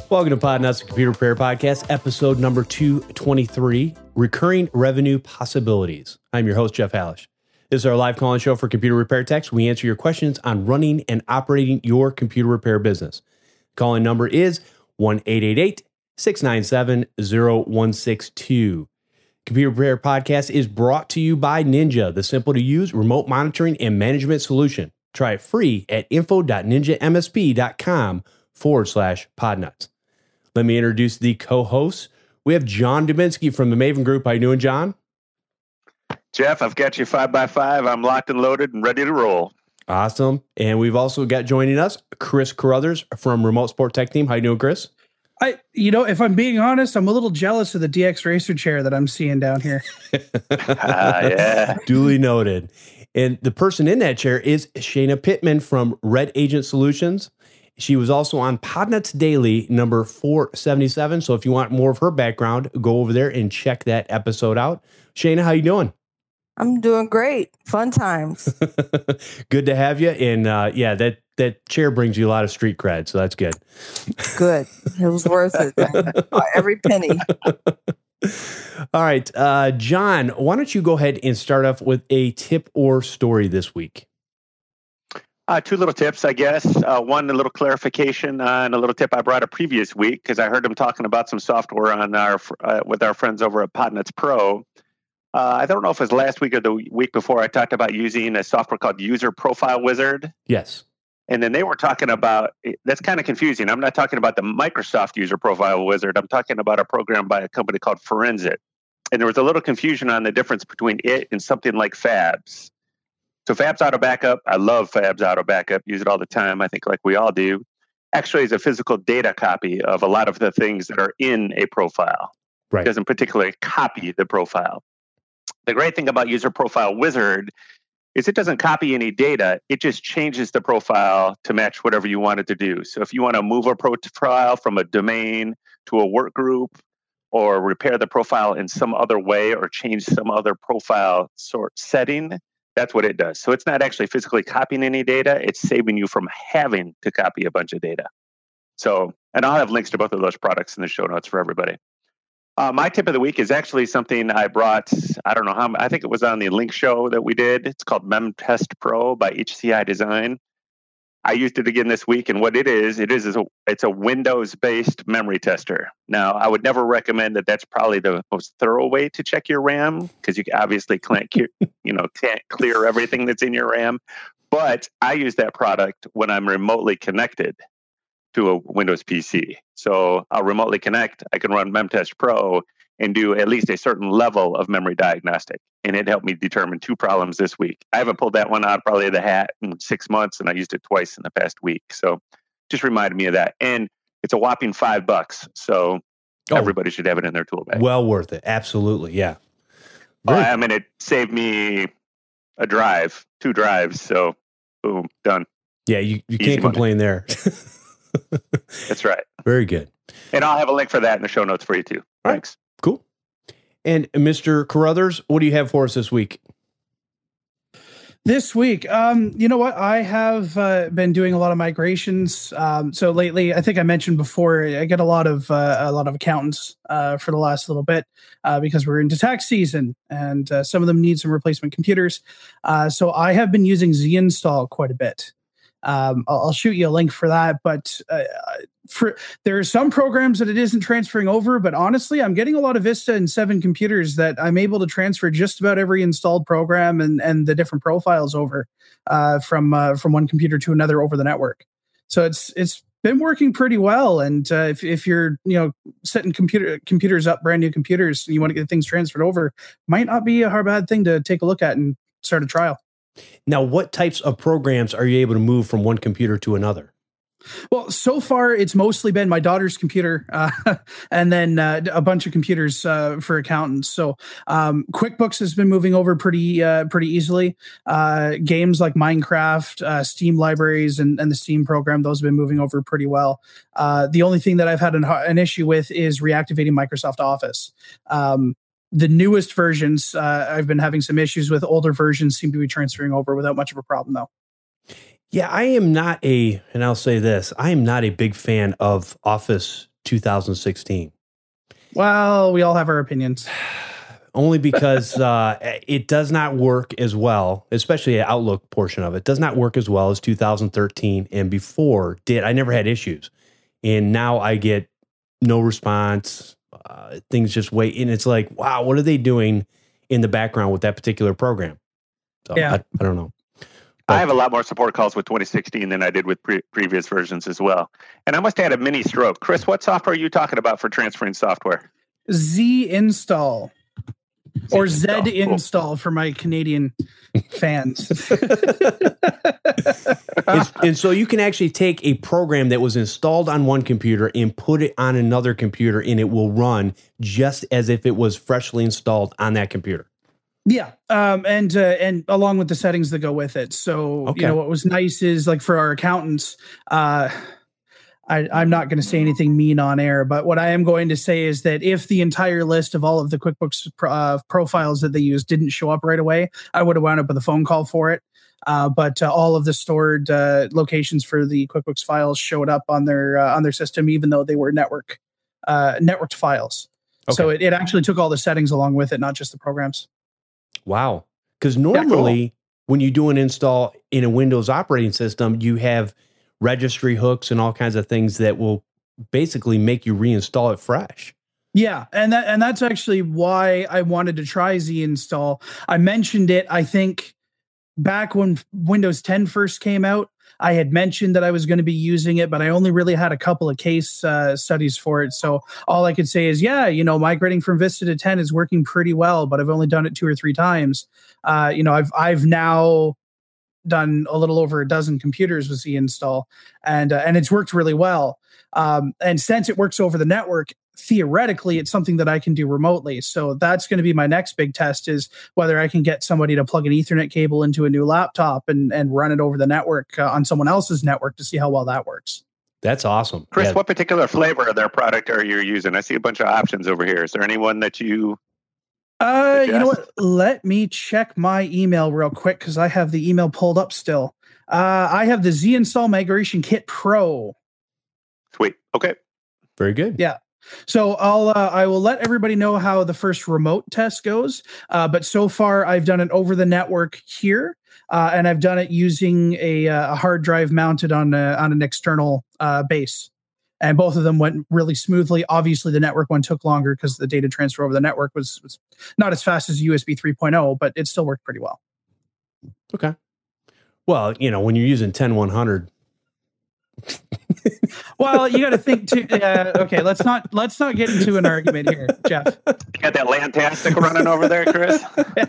Welcome to Podnuts, the Computer Repair Podcast, episode number 223, Recurring Revenue Possibilities. I'm your host, Jeff Hallish. This is our live call-in show for computer repair techs. We answer your questions on running and operating your computer repair business. Call-in number is 1-888-697-0162. Computer Repair Podcast is brought to you by Ninja, the simple-to-use remote monitoring and management solution. Try it free at info.ninjamsp.com/podnuts. Let me introduce the co-hosts. We have John Dubinsky from the Maven Group. How you doing, John? Jeff, I've got you 5x5. I'm locked and loaded and ready to roll. Awesome. And we've also got joining us Chris Carruthers from Remote Support Tech Team. How you doing, Chris? If I'm being honest, I'm a little jealous of the DX Racer chair that I'm seeing down here. Yeah. Duly noted. And the person in that chair is Shayna Pittman from Red Agent Solutions. She was also on Podnuts Daily number 477. So if you want more of her background, go over there and check that episode out. Shayna, how you doing? I'm doing great. Fun times. Good to have you. And that chair brings you a lot of street cred. So that's good. Good. It was worth it. Every penny. All right. John, why don't you go ahead and start off with a tip or story this week? Two little tips, I guess. One, a little clarification on a little tip I brought a previous week because I heard him talking about some software on with our friends over at Podnuts Pro. I don't know if it was last week or the week before I talked about using a software called User Profile Wizard. Yes. And then they were talking about, that's kind of confusing. I'm not talking about the Microsoft User Profile Wizard. I'm talking about a program by a company called Forensic. And there was a little confusion on the difference between it and something like Fabs. So Fabs Auto Backup, I love Fabs Auto Backup, use it all the time, I think like we all do. Actually, is a physical data copy of a lot of the things that are in a profile. Right. It doesn't particularly copy the profile. The great thing about User Profile Wizard is it doesn't copy any data. It just changes the profile to match whatever you want it to do. So if you want to move a profile from a domain to a work group or repair the profile in some other way or change some other profile sort setting, that's what it does. So it's not actually physically copying any data. It's saving you from having to copy a bunch of data. So, and I'll have links to both of those products in the show notes for everybody. My tip of the week is actually something I brought, I don't know how, I think it was on the Link show that we did. It's called MemTest Pro by HCI Design. I used it again this week, and what it's a Windows-based memory tester. Now, I would never recommend that. That's probably the most thorough way to check your RAM, because you obviously can't clear everything that's in your RAM. But I use that product when I'm remotely connected to a Windows PC. So I'll remotely connect. I can run MemTest Pro and do at least a certain level of memory diagnostic. And it helped me determine two problems this week. I haven't pulled that one out probably the hat in 6 months, and I used it twice in the past week. So just reminded me of that. And it's a whopping $5. So everybody should have it in their tool bag. Well worth it. Absolutely. Yeah. It saved me a drive, 2 drives. So boom, done. Yeah, you can't complain there. That's right. Very good. And I'll have a link for that in the show notes for you too. Thanks. Right. Cool. And Mr. Carruthers, what do you have for us this week? This week, you know what? I have been doing a lot of migrations. So lately, I think I mentioned before, I get a lot of accountants for the last little bit because we're into tax season, and some of them need some replacement computers. So I have been using ZInstall quite a bit. I'll shoot you a link for that, but there are some programs that it isn't transferring over, but honestly, I'm getting a lot of Vista and 7 computers that I'm able to transfer just about every installed program and the different profiles over from one computer to another over the network. So it's been working pretty well. And if you're setting computers up, brand new computers, and you want to get things transferred over, might not be a bad thing to take a look at and start a trial. Now, what types of programs are you able to move from one computer to another? Well, so far, it's mostly been my daughter's computer and then a bunch of computers for accountants. So QuickBooks has been moving over pretty easily. Games like Minecraft, Steam libraries, and the Steam program, those have been moving over pretty well. The only thing that I've had an issue with is reactivating Microsoft Office. The newest versions, I've been having some issues with. Older versions seem to be transferring over without much of a problem, though. Yeah, I am not and I'll say this, I am not a big fan of Office 2016. Well, we all have our opinions. Only because it does not work as well, especially the Outlook portion of it, does not work as well as 2013 and before did. I never had issues. And now I get no response. Things just wait. And it's like, wow, what are they doing in the background with that particular program? So I don't know. I have a lot more support calls with 2016 than I did with previous versions as well. And I must have had a mini stroke. Chris, what software are you talking about for transferring software? Z install. Or Z Cool. install for my Canadian fans. And so you can actually take a program that was installed on one computer and put it on another computer, and it will run just as if it was freshly installed on that computer. Yeah, and along with the settings that go with it. So Okay. what was nice is like for our accountants, I'm not going to say anything mean on air, but what I am going to say is that if the entire list of all of the QuickBooks profiles that they use didn't show up right away, I would have wound up with a phone call for it. But all of the stored locations for the QuickBooks files showed up on their system, even though they were networked files. Okay. So it actually took all the settings along with it, not just the programs. Wow. Because normally when you do an install in a Windows operating system, you have registry hooks and all kinds of things that will basically make you reinstall it fresh. Yeah, and that's actually why I wanted to try Z install. I mentioned it, I think, back when Windows 10 first came out. I had mentioned that I was going to be using it, but I only really had a couple of case studies for it. So all I could say is, migrating from Vista to 10 is working pretty well, but I've only done it 2 or 3 times. I've now done a little over a dozen computers with Z install, and it's worked really well. And since it works over the network, theoretically, it's something that I can do remotely. So that's going to be my next big test, is whether I can get somebody to plug an Ethernet cable into a new laptop and run it over the network on someone else's network to see how well that works. That's awesome. Chris, what particular flavor of their product are you using? I see a bunch of options over here. Is there anyone that you you know what? Let me check my email real quick because I have the email pulled up still. I have the Z Install Migration Kit Pro. Sweet. Okay. Very good. Yeah. So I will let everybody know how the first remote test goes. But so far, I've done it over the network here, and I've done it using a hard drive mounted on an external base. And both of them went really smoothly. Obviously, the network one took longer because the data transfer over the network was not as fast as USB 3.0, but it still worked pretty well. Okay. Well, when you're using 10100. Well, you got to think too. Okay, let's not get into an argument here, Jeff. You got that Lantastic running over there, Chris?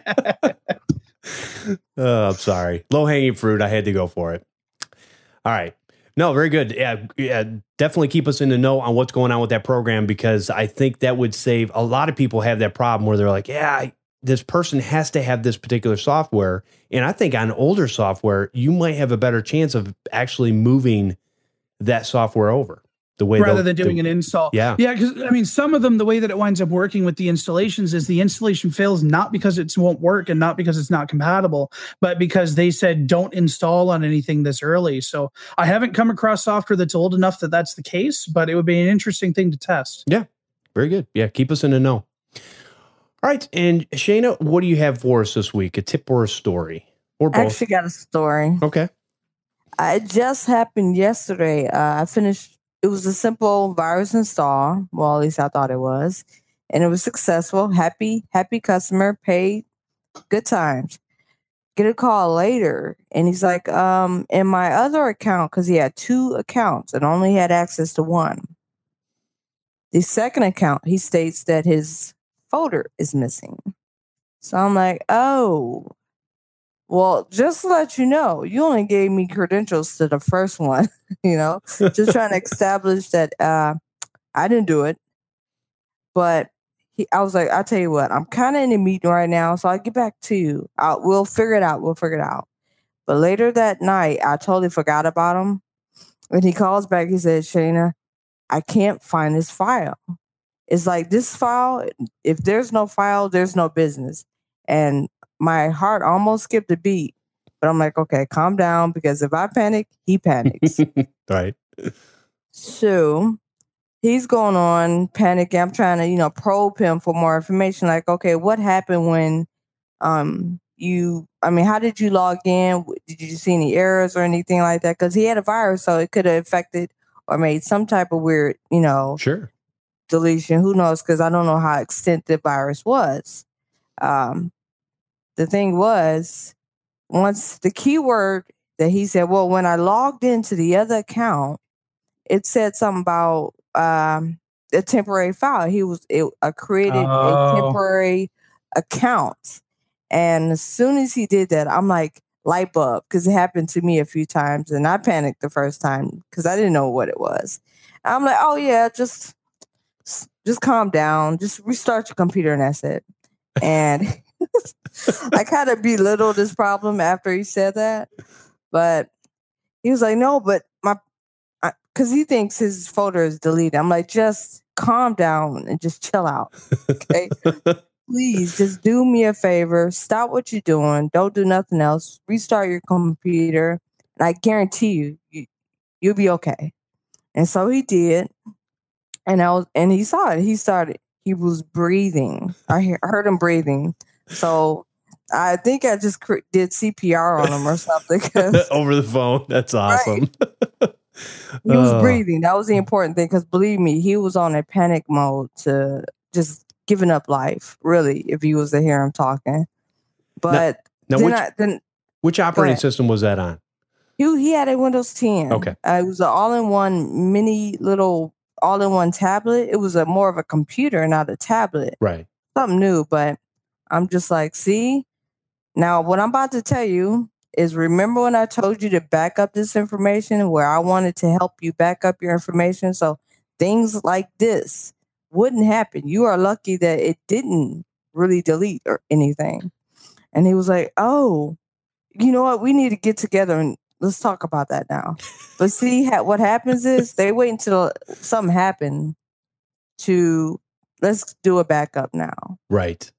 I'm sorry. Low-hanging fruit. I had to go for it. All right. No, very good. Yeah, definitely keep us in the know on what's going on with that program, because I think that would save a lot of people have that problem where they're like, this person has to have this particular software. And I think on older software, you might have a better chance of actually moving that software over the way rather than doing an install. Yeah. Because some of them, the way that it winds up working with the installations is the installation fails not because it won't work and not because it's not compatible, but because they said don't install on anything this early. So I haven't come across software that's old enough that that's the case, but it would be an interesting thing to test. Yeah. Very good. Yeah. Keep us in the know. All right. And Shayna, what do you have for us this week? A tip or a story? Or both? I actually got a story. Okay. It just happened yesterday. I finished. It was a simple virus install. Well, at least I thought it was. And it was successful. Happy customer, paid, good times. Get a call later. And he's like, in my other account, because he had 2 accounts and only had access to one. The second account, he states that his folder is missing. So I'm like, oh, well, just to let you know, you only gave me credentials to the first one, just trying to establish that I didn't do it. But I was like, I'll tell you what, I'm kind of in a meeting right now, so I'll get back to you. We'll figure it out. But later that night, I totally forgot about him. When he calls back, he said, Shayna, I can't find this file. It's like this file, if there's no file, there's no business. And my heart almost skipped a beat, but I'm like, okay, calm down, because if I panic, he panics. Right. So he's going on panicking. I'm trying to, probe him for more information. Like, okay, what happened when how did you log in? Did you see any errors or anything like that? Because he had a virus, so it could have affected or made some type of weird, Sure. deletion. Who knows? Because I don't know how extent the virus was. The thing was, once the keyword that he said, well, when I logged into the other account, it said something about a temporary file. I created a temporary account. And as soon as he did that, I'm like, light bulb, because it happened to me a few times. And I panicked the first time because I didn't know what it was. I'm like, oh, yeah, just calm down. Just restart your computer and that's it. And I kind of belittled this problem after he said that. But he was like, no, but because he thinks his folder is deleted. I'm like, just calm down and just chill out. Okay. Please just do me a favor. Stop what you're doing. Don't do nothing else. Restart your computer. And I guarantee you'll be okay. And so he did. And he saw it. He was breathing. I heard him breathing. So I think I just did CPR on him or something. Over the phone. That's awesome. Right. He was breathing. That was the important thing, because believe me, he was on a panic mode to just giving up life, really, if he was to hear him talking. But which operating system was that on? He had a Windows 10. Okay. It was an all-in-one little all-in-one tablet. It was more of a computer, not a tablet. Right. Something new, but I'm just like, see? Now, what I'm about to tell you is, remember when I told you to back up this information, where I wanted to help you back up your information so things like this wouldn't happen? You are lucky that it didn't really delete or anything. And he was like, oh, you know what? We need to get together and let's talk about that now. But see, what happens is they wait until something happened to, let's do a backup now. Right.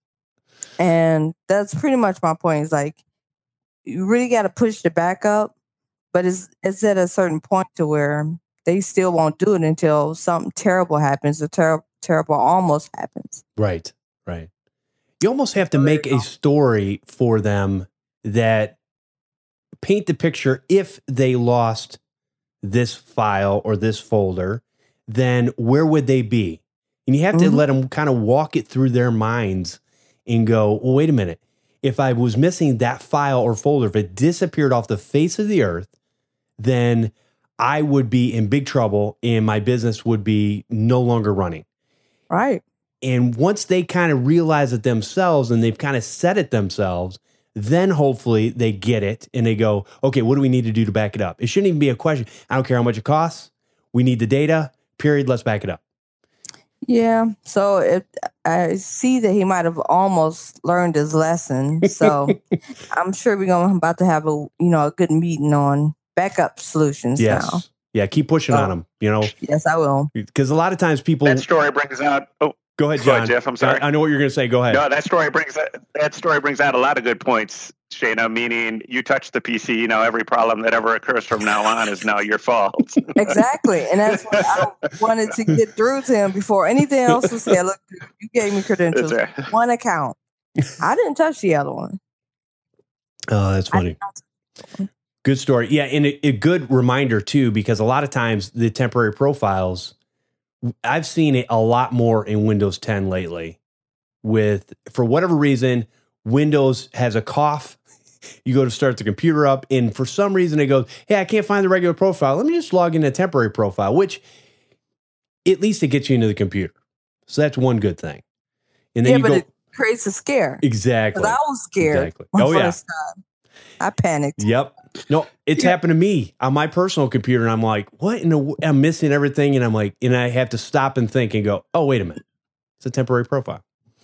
And that's pretty much my point. Is like, you really got to push the backup, but it's at a certain point to where they still won't do it until something terrible happens, or terrible almost happens. Right. Right. You almost have to make a story for them that paint the picture. If they lost this file or this folder, then where would they be? And you have to let them kind of walk it through their minds and go, well, wait a minute. If I was missing that file or folder, if it disappeared off the face of the earth, then I would be in big trouble and my business would be no longer running. Right. And once they kind of realize it themselves and they've kind of said it themselves, then hopefully they get it and they go, okay, what do we need to do to back it up? It shouldn't even be a question. I don't care how much it costs. We need the data, period. Let's back it up. Yeah. So I see that he might have almost learned his lesson. So I'm sure we're about to have a good meeting on backup solutions now. Yeah. Keep pushing on them, Yes, I will. Because a lot of times people... That story brings out... Oh, go ahead, John. Go ahead, Jeff. I'm sorry. I know what you're going to say. Go ahead. No, that story brings out a lot of good points, Shayna, meaning you touched the PC, every problem that ever occurs from now on is now your fault. Exactly. And that's what I wanted to get through to him before anything else was said. Look, you gave me credentials. Right. One account. I didn't touch the other one. Oh, that's funny. Good story. Yeah, and a good reminder, too, because a lot of times the temporary profiles, I've seen it a lot more in Windows 10 lately. For whatever reason, Windows has a cough. You go to start the computer up, and for some reason it goes, hey, I can't find the regular profile. Let me just log in a temporary profile, which at least it gets you into the computer. So that's one good thing. And then it creates a scare. Exactly. Because I was scared. Exactly. First time. I panicked. Yep. No, it's happened to me on my personal computer, and I'm like, what? I'm missing everything, and I'm like, and I have to stop and think and go, oh, wait a minute. It's a temporary profile.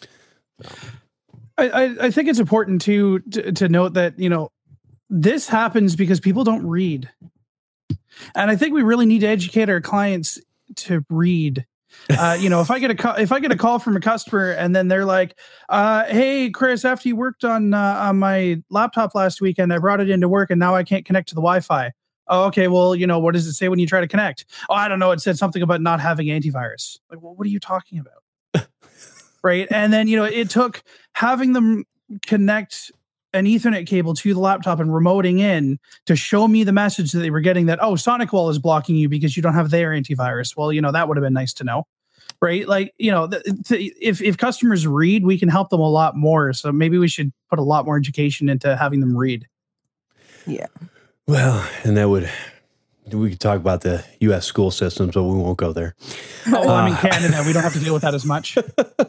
I think it's important to note that, this happens because people don't read. And I think we really need to educate our clients to read. If I get a call from a customer and then they're like, hey, Chris, after you worked on my laptop last weekend, I brought it into work and now I can't connect to the Wi-Fi. Oh, okay. Well, what does it say when you try to connect? Oh, I don't know. It said something about not having antivirus. Like, well, what are you talking about? Right. And then, it took having them connect an Ethernet cable to the laptop and remoting in to show me the message that they were getting that, oh, SonicWall is blocking you because you don't have their antivirus. Well, that would have been nice to know. Right. Like, if customers read, we can help them a lot more. So maybe we should put a lot more education into having them read. Yeah. Well, and we could talk about the U.S. school systems, but we won't go there. Oh, I'm in Canada. We don't have to deal with that as much.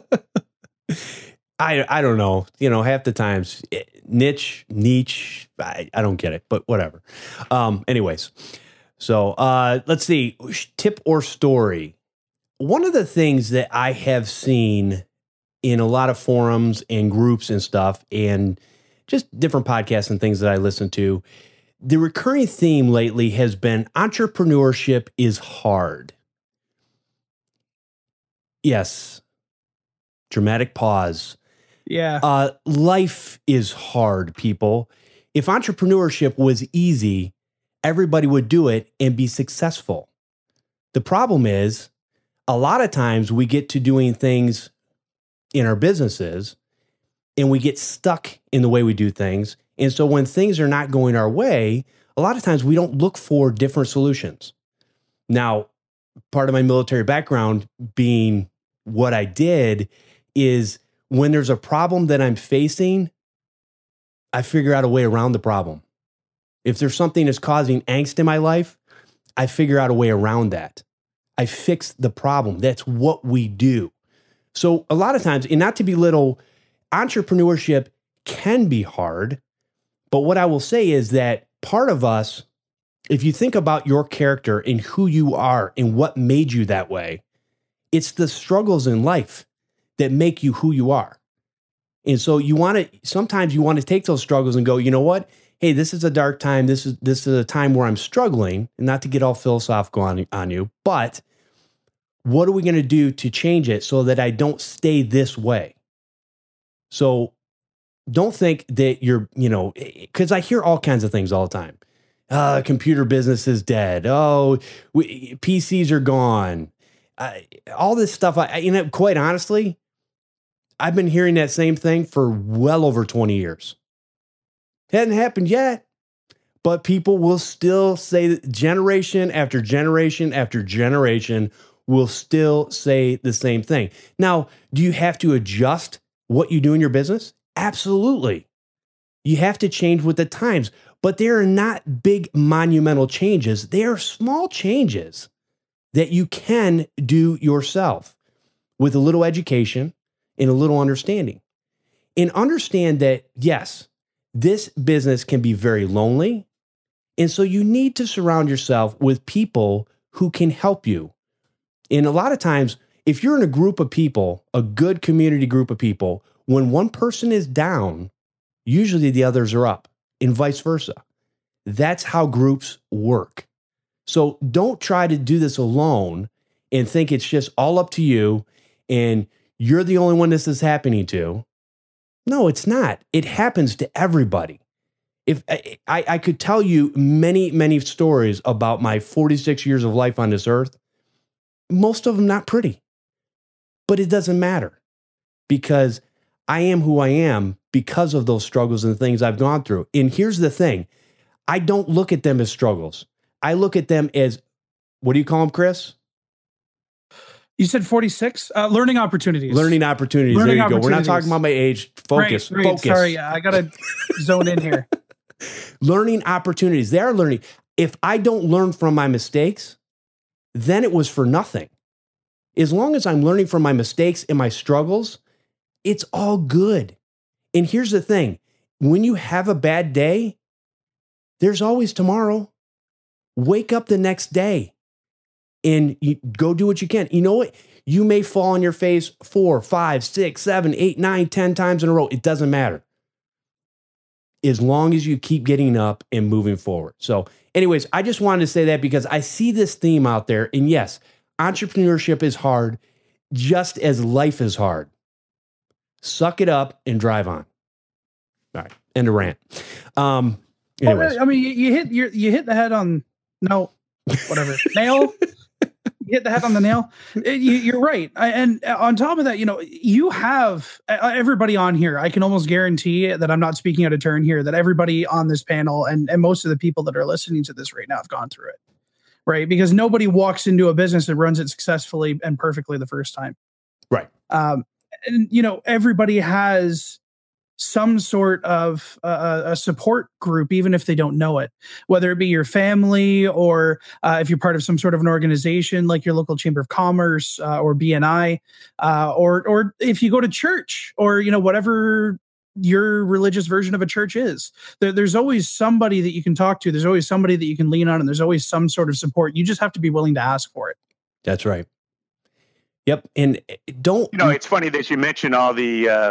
I don't know. Half the times, niche, I don't get it, but whatever. Anyways, so let's see. Tip or story. One of the things that I have seen in a lot of forums and groups and stuff, and just different podcasts and things that I listen to, the recurring theme lately has been entrepreneurship is hard. Yes. Dramatic pause. Yeah. Life is hard, people. If entrepreneurship was easy, everybody would do it and be successful. The problem is, a lot of times we get to doing things in our businesses and we get stuck in the way we do things. And so when things are not going our way, a lot of times we don't look for different solutions. Now, part of my military background being what I did is when there's a problem that I'm facing, I figure out a way around the problem. If there's something that's causing angst in my life, I figure out a way around that. I fix the problem. That's what we do. So a lot of times, and not to belittle, entrepreneurship can be hard. But what I will say is that part of us, if you think about your character and who you are and what made you that way, it's the struggles in life that make you who you are. And so sometimes you want to take those struggles and go, you know what? Hey, this is a dark time. This is a time where I'm struggling, and not to get all philosophical on you, but what are we going to do to change it so that I don't stay this way? So don't think that because I hear all kinds of things all the time. Computer business is dead. PCs are gone. All this stuff. Quite honestly, I've been hearing that same thing for well over 20 years. Hadn't happened yet, but people will still say that generation after generation after generation will still say the same thing. Now, do you have to adjust what you do in your business? Absolutely. You have to change with the times, but they are not big monumental changes. They are small changes that you can do yourself with a little education and a little understanding. And understand that, yes, this business can be very lonely. And so you need to surround yourself with people who can help you. And a lot of times, if you're in a group of people, a good community group of people, when one person is down, usually the others are up, and vice versa. That's how groups work. So don't try to do this alone and think it's just all up to you and you're the only one this is happening to. No, it's not. It happens to everybody. If I could tell you many, many stories about my 46 years of life on this earth, most of them not pretty, but it doesn't matter because I am who I am because of those struggles and things I've gone through. And here's the thing. I don't look at them as struggles. I look at them as, what do you call them, Chris? You said 46? Learning opportunities. Learning opportunities. There you go. We're not talking about my age. Focus. Right. Focus. Sorry, I got to zone in here. Learning opportunities. They are learning. If I don't learn from my mistakes, then it was for nothing. As long as I'm learning from my mistakes and my struggles, it's all good. And here's the thing. When you have a bad day, there's always tomorrow. Wake up the next day and you go do what you can. You know what? You may fall on your face 4, 5, 6, 7, 8, 9, 10 times in a row. It doesn't matter. As long as you keep getting up and moving forward. So anyways, I just wanted to say that because I see this theme out there. And yes, entrepreneurship is hard, just as life is hard. Suck it up and drive on. All right, end of rant. Anyways, I mean, you hit the head on whatever nail. You hit the head on the nail. You're right. And on top of that, you have everybody on here. I can almost guarantee that I'm not speaking out of turn here, that everybody on this panel and most of the people that are listening to this right now have gone through it, right? Because nobody walks into a business that runs it successfully and perfectly the first time. right. And, everybody has some sort of a support group, even if they don't know it, whether it be your family or if you're part of some sort of an organization like your local chamber of commerce or BNI, or if you go to church or, whatever your religious version of a church is, there's always somebody that you can talk to. There's always somebody that you can lean on, and there's always some sort of support. You just have to be willing to ask for it. That's right. Yep. And don't, it's funny that you mentioned all the,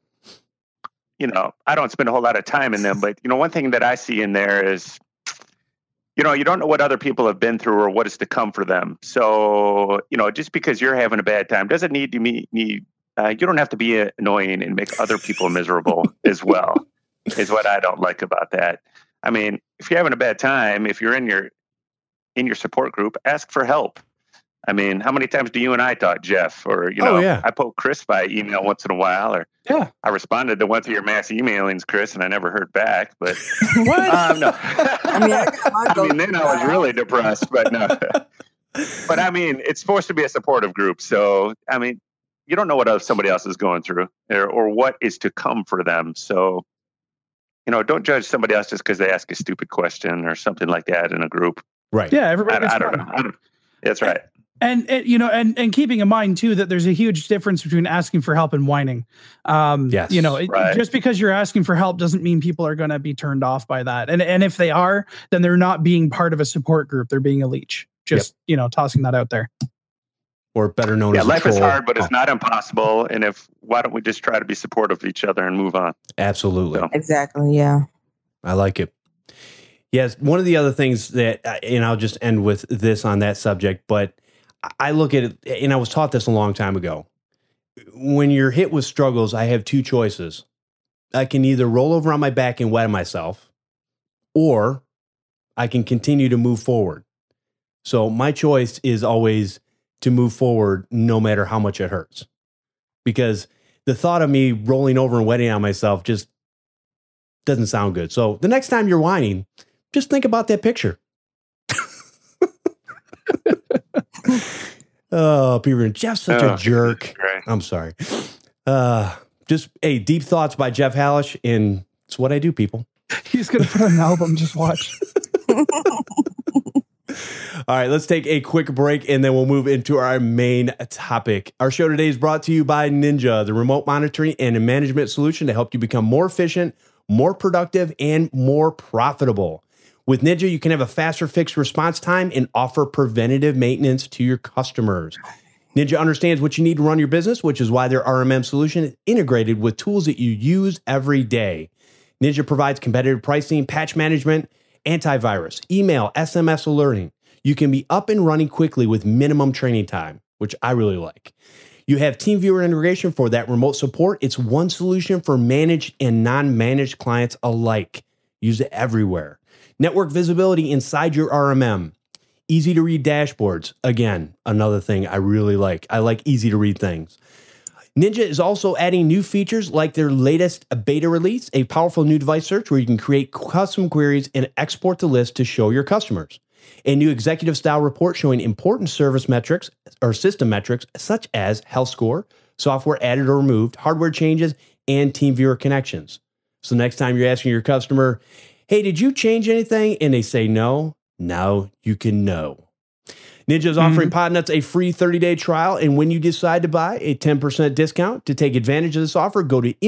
I don't spend a whole lot of time in them, but, one thing that I see in there is, you don't know what other people have been through or what is to come for them. So, just because you're having a bad time doesn't need to you don't have to be annoying and make other people miserable as well, is what I don't like about that. I mean, if you're having a bad time, if you're in your support group, ask for help. I mean, how many times do you and I talk, Jeff? Or, I poke Chris by email once in a while, or I responded to one of your mass emailings, Chris, and I never heard back. But what? No. Then I was really depressed, but no. But I mean, it's supposed to be a supportive group. So, I mean, you don't know what somebody else is going through or what is to come for them. So, don't judge somebody else just because they ask a stupid question or something like that in a group. right. Yeah, everybody. I don't know. That's right. And keeping in mind too that there's a huge difference between asking for help and whining. Yes, right. Just because you're asking for help doesn't mean people are going to be turned off by that. And if they are, then they're not being part of a support group. They're being a leech. Just tossing that out there. Or better known as life a troll. is hard, but it's not impossible. And why don't we just try to be supportive of each other and move on? Absolutely. So. Exactly. Yeah. I like it. Yes. One of the other things that, and I'll just end with this on that subject, but I look at it, and I was taught this a long time ago. When you're hit with struggles, I have two choices. I can either roll over on my back and wet myself, or I can continue to move forward. So my choice is always to move forward no matter how much it hurts. Because the thought of me rolling over and wetting on myself just doesn't sound good. So the next time you're whining, just think about that picture. Oh, Peter and Jeff's such a jerk. Right. I'm sorry. Deep Thoughts by Jeff Hallish, and it's what I do, people. He's going to put on an album. Just watch. All right, let's take a quick break, and then we'll move into our main topic. Our show today is brought to you by Ninja, the remote monitoring and management solution to help you become more efficient, more productive, and more profitable. With Ninja, you can have a faster fixed response time and offer preventative maintenance to your customers. Ninja understands what you need to run your business, which is why their RMM solution is integrated with tools that you use every day. Ninja provides competitive pricing, patch management, antivirus, email, SMS alerting. You can be up and running quickly with minimum training time, which I really like. You have TeamViewer integration for that remote support. It's one solution for managed and non-managed clients alike. Use it everywhere. Network visibility inside your RMM. Easy to read dashboards. Again, another thing I really like. I like easy to read things. Ninja is also adding new features like their latest beta release, a powerful new device search where you can create custom queries and export the list to show your customers. A new executive style report showing important service metrics or system metrics such as health score, software added or removed, hardware changes, and TeamViewer connections. So next time you're asking your customer, hey, did you change anything? And they say no. Now you can know. Ninja is offering Podnuts a free 30-day trial. And when you decide to buy a 10% discount to take advantage of this offer, go to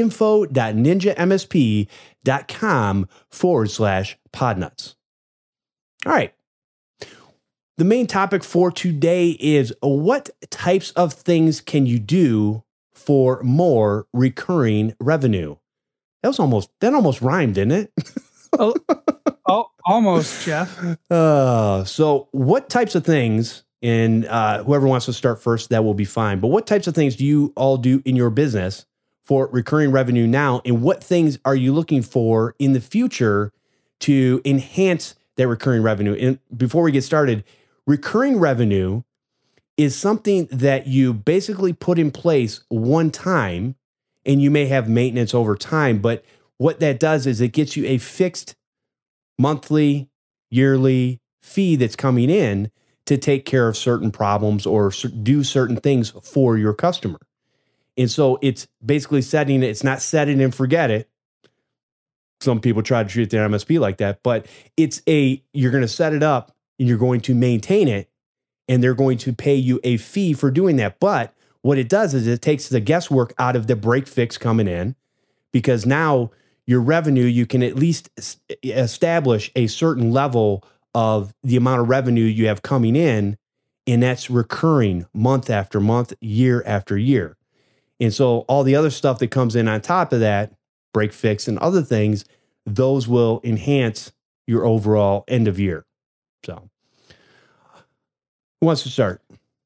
info.ninjamsp.com/Podnuts. All right. The main topic for today is what types of things can you do for more recurring revenue? That almost rhymed, didn't it? Oh, almost, Jeff. So what types of things, and whoever wants to start first, that will be fine. But what types of things do you all do in your business for recurring revenue now? And what things are you looking for in the future to enhance that recurring revenue. And before we get started, recurring revenue is something that you basically put in place one time, and you may have maintenance over time. But what that does is it gets you a fixed monthly, yearly fee that's coming in to take care of certain problems or do certain things for your customer. And so it's basically setting it, it's not set it and forget it. Some people try to treat their MSP like that, but you're going to set it up and you're going to maintain it, and they're going to pay you a fee for doing that. But what it does is it takes the guesswork out of the break fix coming in, because now your revenue, you can at least establish a certain level of the amount of revenue you have coming in, and that's recurring month after month, year after year. And so all the other stuff that comes in on top of that, break fix and other things, those will enhance your overall end of year. So who wants to start?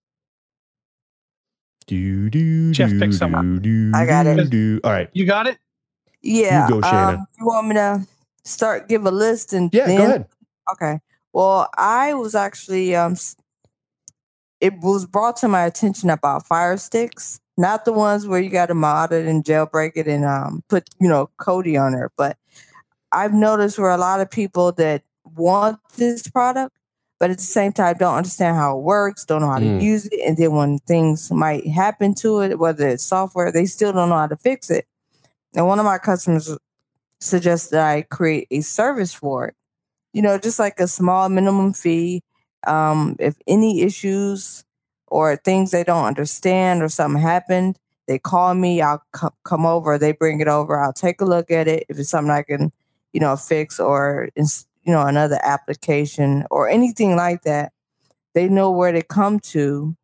Jeff, pick someone. I got it. All right. You got it? Yeah. You go, Shana. You want me to give a list and Yeah, then? go ahead. Okay. Well, I was actually it was brought to my attention about Fire Sticks, not the ones where you got to mod it and jailbreak it and put Kodi on there. But I've noticed where a lot of people that want this product, but at the same time don't understand how it works, don't know how to use it, and then when things might happen to it, whether it's software, they still don't know how to fix it. And one of my customers suggested I create a service for it. Just like a small minimum fee. If any issues or things they don't understand or something happened, they call me, I'll come over, they bring it over, I'll take a look at it. If it's something I can, fix, or, another application or anything like that, they know where to come to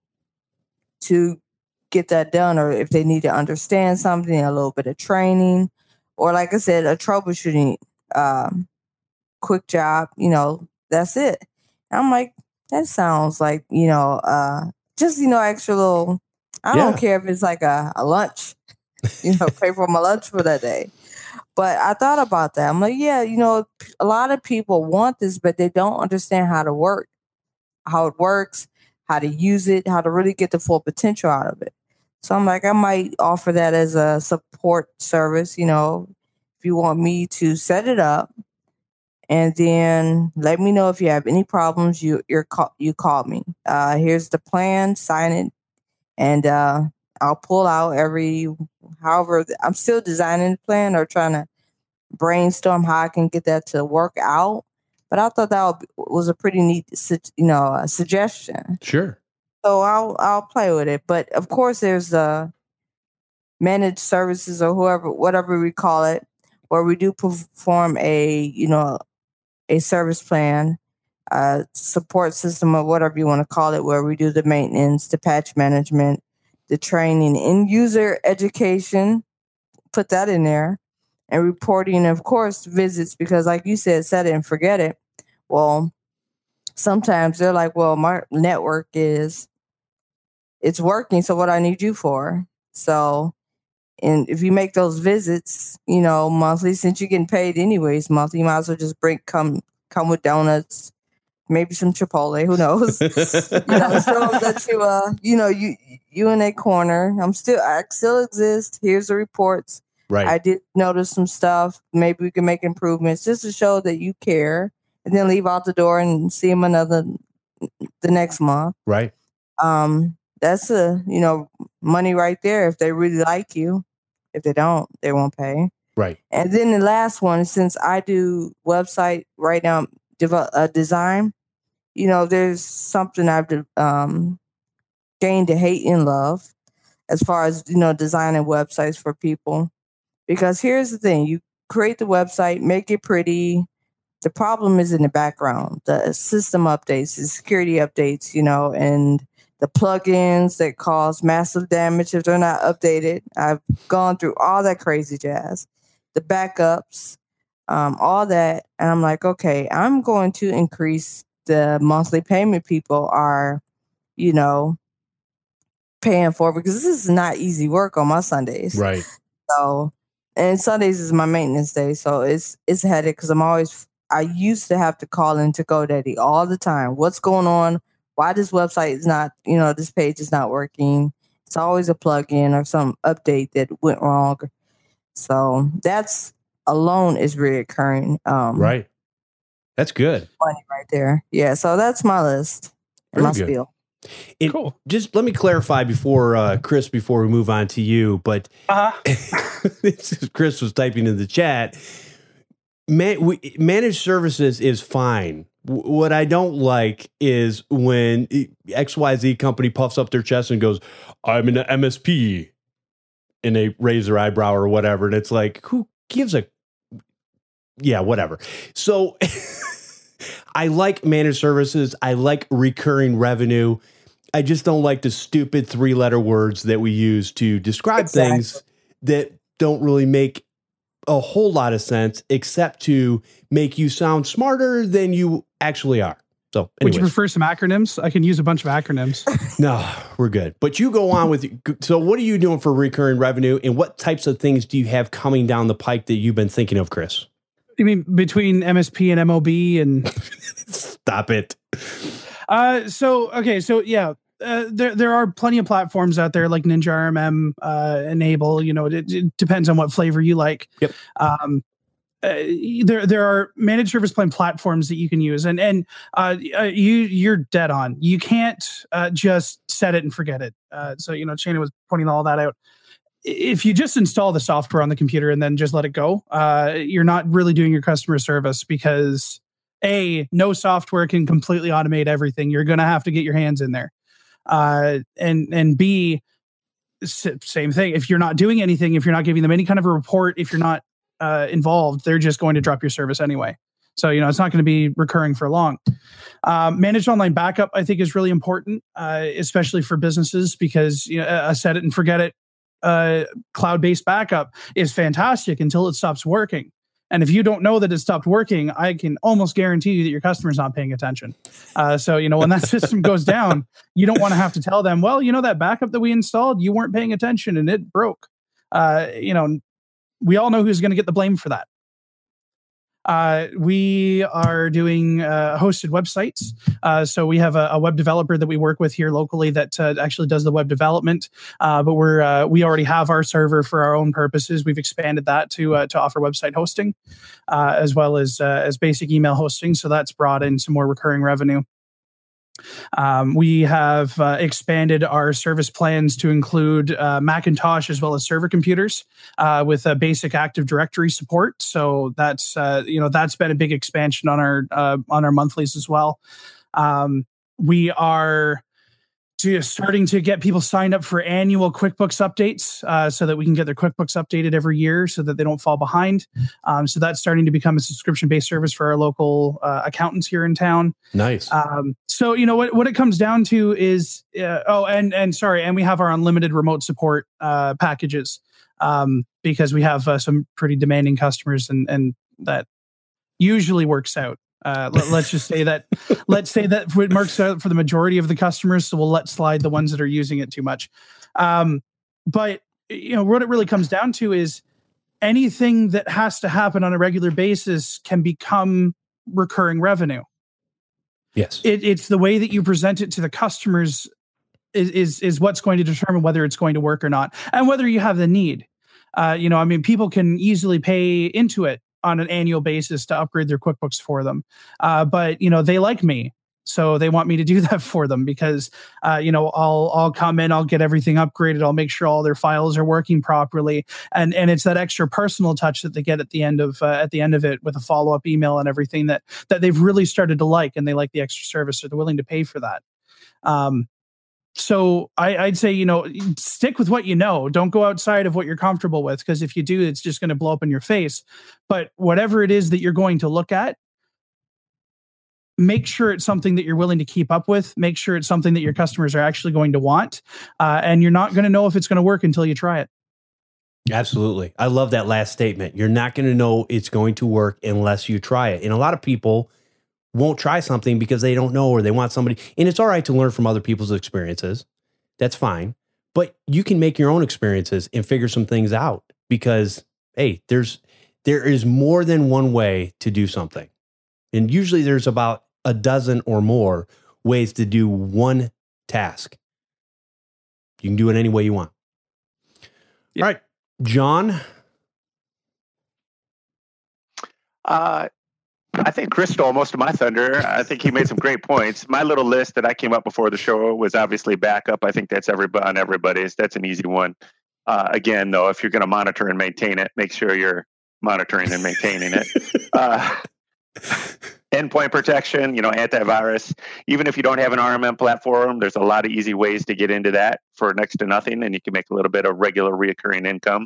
get that done. Or if they need to understand something, a little bit of training, or like I said, a troubleshooting, quick job, that's it. And I'm like, that sounds like, just, extra little, I don't care if it's like a lunch, pay for my lunch for that day. But I thought about that. I'm like, yeah, a lot of people want this, but they don't understand how it works, how to use it, how to really get the full potential out of it. So I'm like, I might offer that as a support service, if you want me to set it up. And then let me know if you have any problems. You call me. Here's the plan. Sign it, and I'll pull out however. I'm still designing the plan or trying to brainstorm how I can get that to work out. But I thought that was a pretty neat, suggestion. Sure. So I'll play with it. But of course, there's managed services or whatever we call it, where we do perform a service plan, support system, or whatever you want to call it, where we do the maintenance, the patch management, the training, end user education, put that in there, and reporting, of course, visits, because like you said, set it and forget it. Well, sometimes they're like, well, my network it's working, so what I need you for? So, and if you make those visits, monthly, since you're getting paid anyways monthly, you might as well just come with donuts, maybe some Chipotle, who knows? Show them that you in a corner. I still exist. Here's the reports. Right. I did notice some stuff. Maybe we can make improvements just to show that you care, and then leave out the door and see them the next month. Right. That's money right there if they really like you. If they don't, they won't pay. Right. And then the last one, since I do website right now, design, there's something I've gained to hate and love as far as, designing websites for people. Because here's the thing, you create the website, make it pretty. The problem is in the background, the system updates, the security updates, and the plugins that cause massive damage if they're not updated. I've gone through all that crazy jazz, the backups, all that. And I'm like, okay, I'm going to increase the monthly payment people are, paying for, because this is not easy work on my Sundays. Right. So, and Sundays is my maintenance day. So it's a headache because I'm always I used to have to call into GoDaddy all the time. What's going on? Why this website is not, this page is not working. It's always a plugin or some update that went wrong. So that's alone is reoccurring. Right. That's good. Money right there. Yeah. So that's my list and my spiel. Cool. Just let me clarify before we move on to you, but Chris was typing in the chat. Managed services is fine. What I don't like is when XYZ company puffs up their chest and goes, I'm an MSP, and they raise their eyebrow or whatever. And it's like, who gives a, yeah, whatever. So I like managed services. I like recurring revenue. I just don't like the stupid 3-letter words that we use to describe things that don't really make a whole lot of sense, except to make you sound smarter than you actually are. So, anyways. Would you prefer some acronyms? I can use a bunch of acronyms. No, we're good. But you go on with. So, what are you doing for recurring revenue, and what types of things do you have coming down the pike that you've been thinking of, Chris? You mean between MSP and MOB and? Stop it. There are plenty of platforms out there like Ninja RMM, Enable. It depends on what flavor you like. Yep. There are managed service plan platforms that you can use, and you're dead on. You can't just set it and forget it. So Shana was pointing all that out. If you just install the software on the computer and then just let it go, you're not really doing your customer service, because no software can completely automate everything. You're going to have to get your hands in there. And B, same thing. If you're not doing anything, if you're not giving them any kind of a report, if you're not involved, they're just going to drop your service anyway. So, it's not going to be recurring for long. Managed online backup, I think, is really important, especially for businesses, because a set it and forget it cloud-based backup is fantastic until it stops working. And if you don't know that it stopped working, I can almost guarantee you that your customer's not paying attention. So, when that system goes down, you don't want to have to tell them, well, that backup that we installed, you weren't paying attention and it broke. We all know who's going to get the blame for that. We are doing hosted websites. So we have a web developer that we work with here locally that actually does the web development. But we already have our server for our own purposes. We've expanded that to offer website hosting, as well as basic email hosting. So that's brought in some more recurring revenue. We have expanded our service plans to include Macintosh as well as server computers with a basic Active Directory support. So that's been a big expansion on our monthlies as well. We are starting to get people signed up for annual QuickBooks updates so that we can get their QuickBooks updated every year so that they don't fall behind. So that's starting to become a subscription-based service for our local accountants here in town. Nice. So, what it comes down to is, and we have our unlimited remote support packages because we have some pretty demanding customers, and that usually works out. Let's just say that. Let's say that it works out for the majority of the customers. So we'll let slide the ones that are using it too much. But what it really comes down to is anything that has to happen on a regular basis can become recurring revenue. Yes, it's the way that you present it to the customers is what's going to determine whether it's going to work or not, and whether you have the need. People can easily pay into it on an annual basis to upgrade their QuickBooks for them. But they like me. So they want me to do that for them because, I'll come in, I'll get everything upgraded. I'll make sure all their files are working properly. And it's that extra personal touch that they get at the end of it with a follow-up email and everything that they've really started to like, and they like the extra service, so they're willing to pay for that. So I'd say, stick with what you know. Don't go outside of what you're comfortable with, because if you do, it's just going to blow up in your face. But whatever it is that you're going to look at, make sure it's something that you're willing to keep up with. Make sure it's something that your customers are actually going to want. And you're not going to know if it's going to work until you try it. Absolutely. I love that last statement. You're not going to know it's going to work unless you try it. And a lot of people won't try something because they don't know, or they want somebody. And it's all right to learn from other people's experiences. That's fine. But you can make your own experiences and figure some things out, because, hey, there is more than one way to do something. And usually there's about a dozen or more ways to do one task. You can do it any way you want. Yep. All right, John. I think Chris stole most of my thunder. I think he made some great points. My little list that I came up before the show was obviously backup. I think that's on everybody's. That's an easy one. Again, though, if you're going to monitor and maintain it, make sure you're monitoring and maintaining it. Endpoint protection, antivirus. Even if you don't have an RMM platform, there's a lot of easy ways to get into that for next to nothing, and you can make a little bit of regular reoccurring income.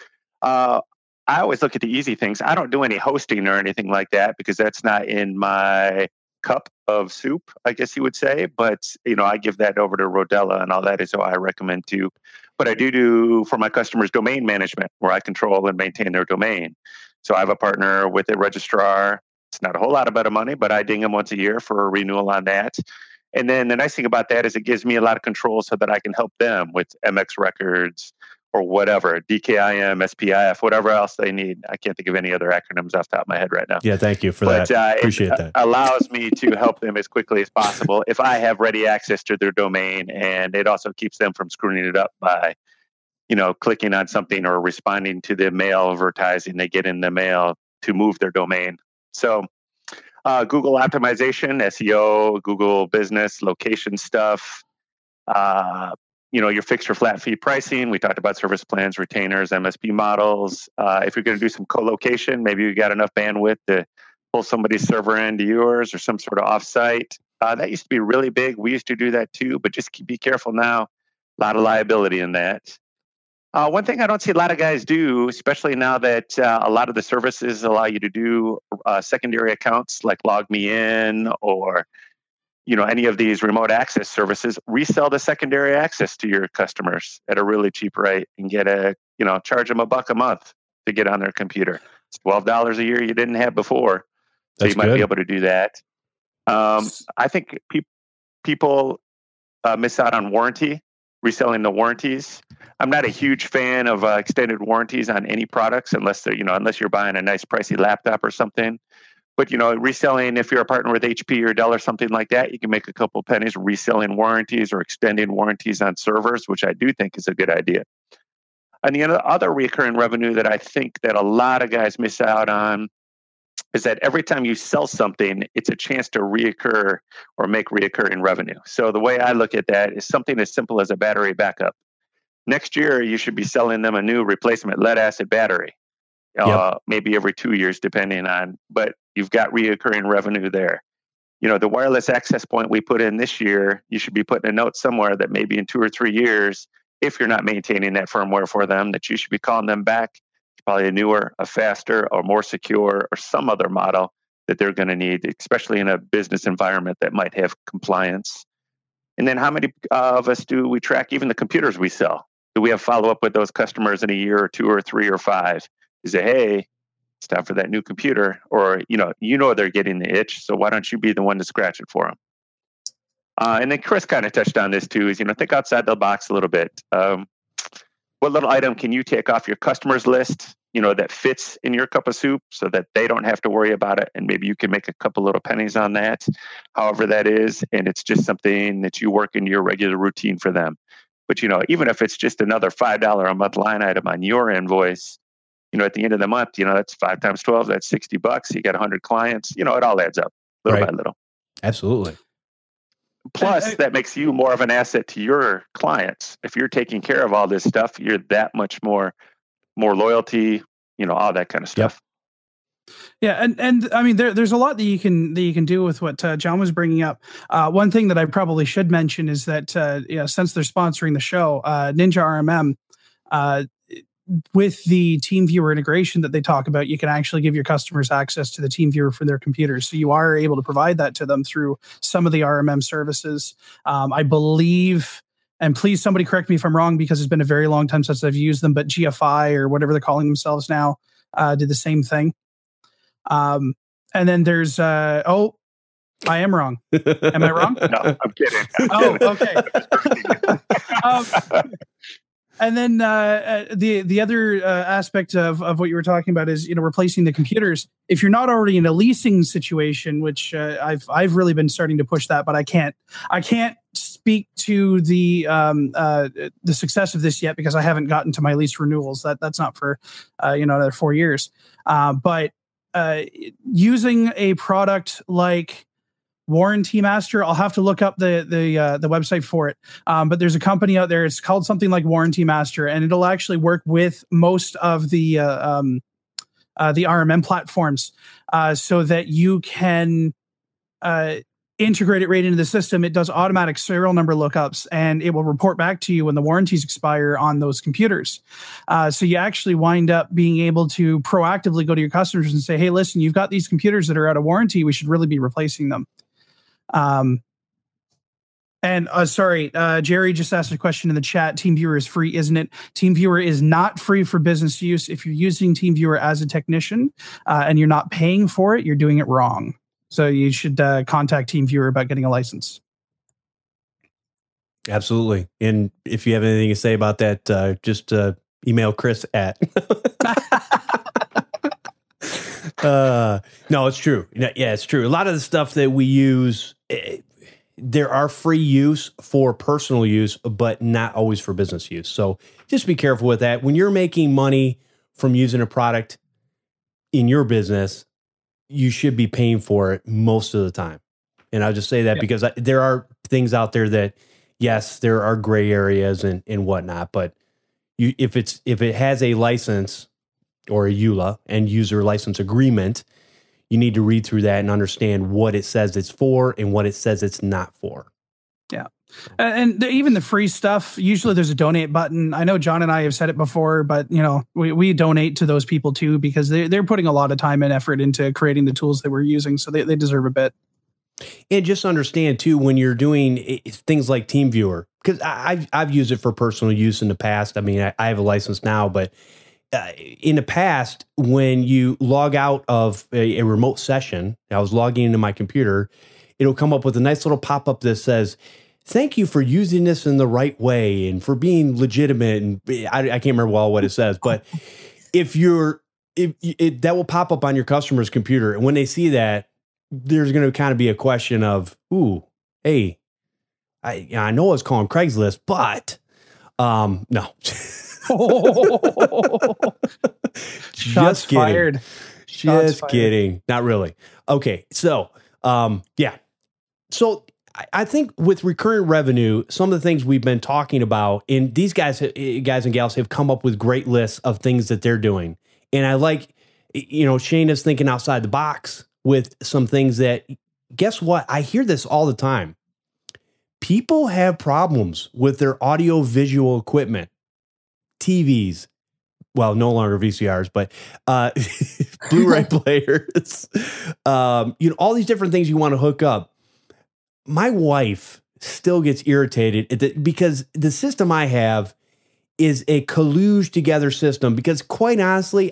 I always look at the easy things. I don't do any hosting or anything like that because that's not in my cup of soup, I guess you would say. But, I give that over to Rodella, and all that is what I recommend too. But I do for my customers domain management, where I control and maintain their domain. So I have a partner with a registrar. It's not a whole lot of bit of money, but I ding them once a year for a renewal on that. And then the nice thing about that is it gives me a lot of control so that I can help them with MX records or whatever, DKIM, SPIF, whatever else they need. I can't think of any other acronyms off the top of my head right now. Yeah, thank you for that. Appreciate that. Allows me to help them as quickly as possible if I have ready access to their domain, and it also keeps them from screwing it up by, clicking on something or responding to the mail advertising they get in the mail to move their domain. So Google optimization, SEO, Google business, location stuff, your fixed or flat fee pricing. We talked about service plans, retainers, MSP models. If you're going to do some co-location, maybe you got enough bandwidth to pull somebody's server into yours or some sort of offsite. That used to be really big. We used to do that too, but just be careful now. A lot of liability in that. One thing I don't see a lot of guys do, especially now that a lot of the services allow you to do secondary accounts like LogMeIn or any of these remote access services, resell the secondary access to your customers at a really cheap rate and get charge them $1 a month to get on their computer. It's $12 a year you didn't have before. So That's you might good. be able to do that. I think people miss out on warranty, reselling the warranties. I'm not a huge fan of extended warranties on any products unless they're, unless you're buying a nice pricey laptop or something. But, reselling, if you're a partner with HP or Dell or something like that, you can make a couple pennies reselling warranties or extending warranties on servers, which I do think is a good idea. And the other recurring revenue that I think that a lot of guys miss out on is that every time you sell something, it's a chance to reoccur or make reoccurring revenue. So the way I look at that is something as simple as a battery backup. Next year, you should be selling them a new replacement lead acid battery. Maybe every 2 years, depending on, but you've got reoccurring revenue there. The wireless access point we put in this year, you should be putting a note somewhere that maybe in 2 or 3 years, if you're not maintaining that firmware for them, that you should be calling them back. It's probably a newer, a faster, or more secure, or some other model that they're going to need, especially in a business environment that might have compliance. And then how many of us do we track even the computers we sell? Do we have follow-up with those customers in a year or 2 or 3 or 5? You say, hey, it's time for that new computer, or they're getting the itch, so why don't you be the one to scratch it for them? And then Chris kind of touched on this too, is think outside the box a little bit. What little item can you take off your customers list, that fits in your cup of soup, so that they don't have to worry about it, and maybe you can make a couple little pennies on that, however that is, and it's just something that you work into your regular routine for them. But even if it's just another $5 a month line item on your invoice. At the end of the month, that's 5 times 12, that's $60. You got 100 clients, it all adds up little by little. Absolutely. Plus, that makes you more of an asset to your clients. If you're taking care of all this stuff, you're that much more loyalty, all that kind of stuff. Yeah, and I mean, there's a lot that you can do with what John was bringing up. One thing that I probably should mention is that since they're sponsoring the show, Ninja RMM, with the TeamViewer integration that they talk about, you can actually give your customers access to the TeamViewer for their computers. So you are able to provide that to them through some of the RMM services. I believe, and please somebody correct me if I'm wrong, because it's been a very long time since I've used them, but GFI or whatever they're calling themselves now did the same thing. And then there's, I am wrong. Am I wrong? No, I'm kidding. Okay. And then the other aspect of what you were talking about is, replacing the computers. If you're not already in a leasing situation, which I've really been starting to push that, but I can't speak to the success of this yet because I haven't gotten to my lease renewals. That's not for another 4 years. But using a product like Warranty Master, I'll have to look up the website for it. But there's a company out there. It's called something like Warranty Master, and it'll actually work with most of the RMM platforms, so that you can integrate it right into the system. It does automatic serial number lookups, and it will report back to you when the warranties expire on those computers. So you actually wind up being able to proactively go to your customers and say, "Hey, listen, you've got these computers that are out of warranty. We should really be replacing them." Sorry, Jerry just asked a question in the chat. TeamViewer is free, isn't it? TeamViewer is not free for business use. If you're using TeamViewer as a technician and you're not paying for it, you're doing it wrong. So you should contact TeamViewer about getting a license. Absolutely. And if you have anything to say about that, just email Chris at. No, it's true. Yeah, it's true. A lot of the stuff that we use, there are free use for personal use, but not always for business use. So just be careful with that. When you're making money from using a product in your business, you should be paying for it most of the time. And I'll just say that because there are things out there that, yes, there are gray areas and whatnot, but if it has a license or a EULA, end user license agreement, you need to read through that and understand what it says it's for and what it says it's not for. Yeah. And even the free stuff, usually there's a donate button. I know John and I have said it before, but we donate to those people too, because they're putting a lot of time and effort into creating the tools that we're using. So they deserve a bit. And just understand too, when you're doing things like TeamViewer, because I've used it for personal use in the past. I mean, I have a license now, but in the past, when you log out of a remote session, I was logging into my computer, it'll come up with a nice little pop-up that says, "Thank you for using this in the right way and for being legitimate." And I can't remember well what it says, but if that will pop up on your customer's computer, and when they see that, there's going to kind of be a question of, "Ooh, hey, I know I was calling Craigslist, but no." Shots fired. Just kidding. Not really. Okay. So, So I think with recurring revenue, some of the things we've been talking about, and these guys and gals have come up with great lists of things that they're doing. And I like, Shane is thinking outside the box with some things that, guess what? I hear this all the time. People have problems with their audio visual equipment. TVs, well, no longer VCRs, but Blu-ray players, all these different things you want to hook up. My wife still gets irritated because the system I have is a collude together system, because quite honestly,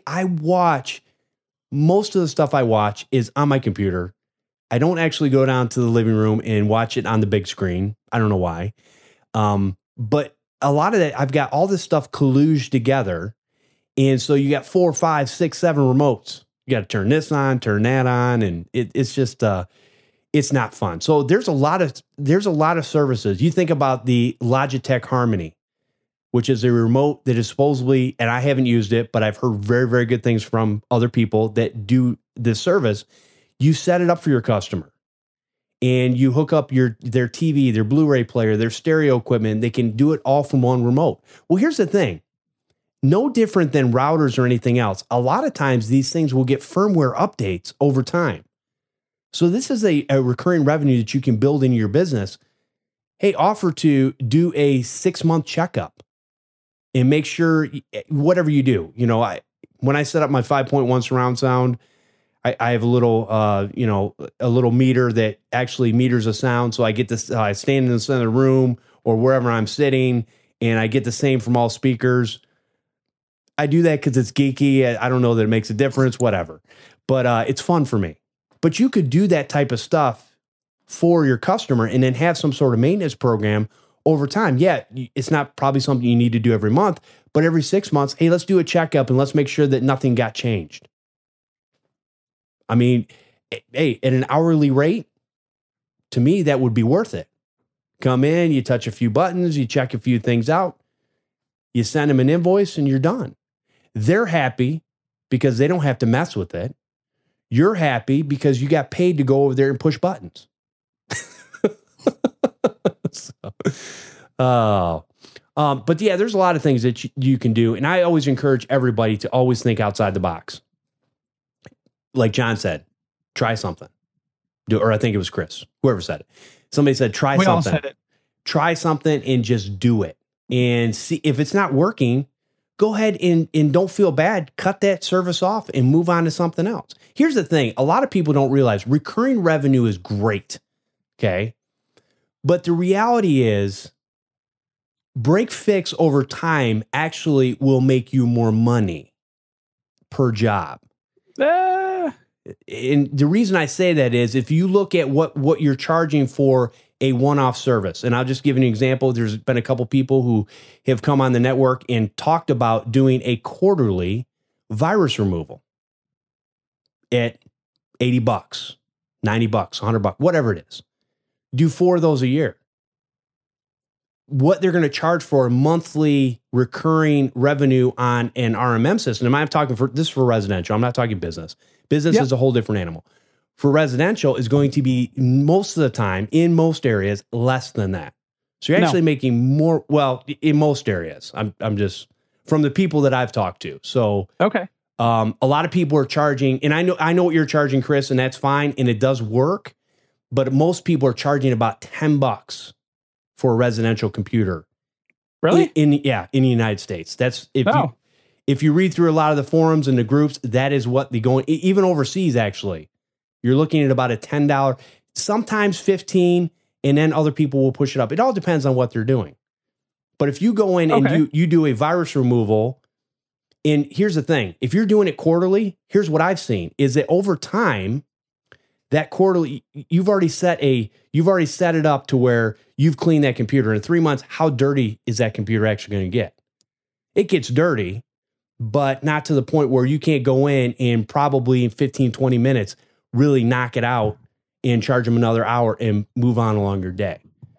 most of the stuff I watch is on my computer. I don't actually go down to the living room and watch it on the big screen. I don't know why. But a lot of that, I've got all this stuff colluged together. And so you got 4, 5, 6, 7 remotes. You got to turn this on, turn that on. And it's just, it's not fun. So there's a lot of services. You think about the Logitech Harmony, which is a remote that is supposedly, and I haven't used it, but I've heard very, very good things from other people that do this service. You set it up for your customer, and you hook up their TV, their Blu-ray player, their stereo equipment. They can do it all from one remote. Well, here's the thing. No different than routers or anything else. A lot of times these things will get firmware updates over time. So this is a recurring revenue that you can build into your business. Hey, offer to do a 6-month checkup and make sure whatever you do, when I set up my 5.1 surround sound, I have a little meter that actually meters a sound. So I get this, I stand in the center of the room or wherever I'm sitting, and I get the same from all speakers. I do that because it's geeky. I don't know that it makes a difference, whatever. But it's fun for me. But you could do that type of stuff for your customer and then have some sort of maintenance program over time, it's not probably something you need to do every month, but every 6 months, hey, let's do a checkup and let's make sure that nothing got changed. I mean, hey, at an hourly rate, to me, that would be worth it. Come in, you touch a few buttons, you check a few things out, you send them an invoice, and you're done. They're happy because they don't have to mess with it. You're happy because you got paid to go over there and push buttons. But yeah, there's a lot of things that you can do. And I always encourage everybody to always think outside the box. Like John said, try something. Or I think it was Chris, whoever said it. Somebody said, try something. We all said it. Try something and just do it. And see if it's not working, go ahead and don't feel bad. Cut that service off and move on to something else. Here's the thing. A lot of people don't realize recurring revenue is great. Okay. But the reality is break fix over time actually will make you more money per job. And the reason I say that is if you look at what you're charging for a one-off service, and I'll just give an example. There's been a couple people who have come on the network and talked about doing a quarterly virus removal at $80, $90, $100, whatever it is. Do 4 of those a year. What they're going to charge for a monthly recurring revenue on an RMM system. And I'm talking for residential. I'm not talking business. Business is a whole different animal. For residential is going to be most of the time in most areas less than that. So you're actually making more. Well, in most areas, I'm just from the people that I've talked to. So okay, a lot of people are charging, and I know what you're charging, Chris, and that's fine, and it does work. But most people are charging about $10 for a residential computer. Really? In the United States. That's if you read through a lot of the forums and the groups, that is what the going, even overseas, actually, you're looking at about a $10, sometimes $15, and then other people will push it up. It all depends on what they're doing. But if you go in and you do a virus removal, and here's the thing, if you're doing it quarterly, here's what I've seen is that over time, that quarterly, you've already set it up to where you've cleaned that computer. In 3 months, how dirty is that computer actually going to get? It gets dirty, but not to the point where you can't go in and probably in 15, 20 minutes, really knock it out and charge them another hour and move on along your day.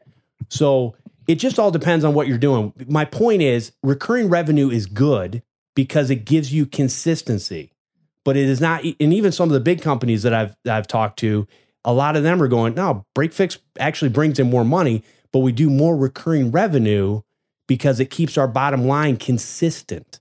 So it just all depends on what you're doing. My point is recurring revenue is good because it gives you consistency. But it is not, and even some of the big companies that I've talked to, a lot of them are going, no, break fix actually brings in more money, but we do more recurring revenue because it keeps our bottom line consistent.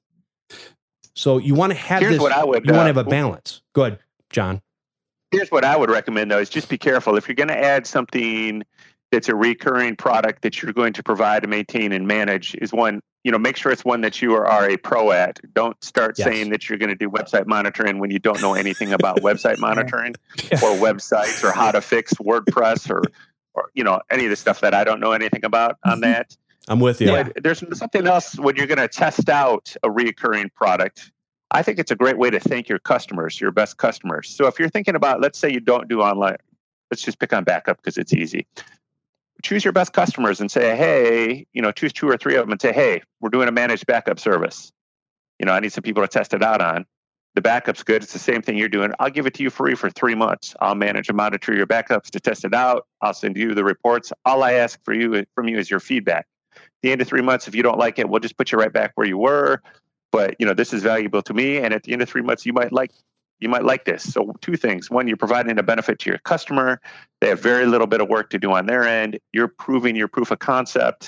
So you want to have you want to have a balance. Go ahead, John. Here's what I would recommend, though, is just be careful. If you're going to add something that's a recurring product that you're going to provide and maintain and manage, is one, make sure it's one that you are a pro at. Don't start saying that you're going to do website monitoring when you don't know anything about website monitoring or websites or how to fix WordPress or any of the stuff that I don't know anything about on that. I'm with you. But there's something else when you're going to test out a recurring product. I think it's a great way to thank your customers, your best customers. So if you're thinking about, let's say you don't do online, let's just pick on backup because it's easy. Choose your best customers and say, hey, choose 2 or 3 of them and say, hey, we're doing a managed backup service. I need some people to test it out on. The backup's good. It's the same thing you're doing. I'll give it to you free for 3 months. I'll manage and monitor your backups to test it out. I'll send you the reports. All I ask from you is your feedback. At the end of 3 months, if you don't like it, we'll just put you right back where you were. But this is valuable to me. And at the end of 3 months, you might like this. So 2 things. One, you're providing a benefit to your customer. They have very little bit of work to do on their end. You're proving your proof of concept.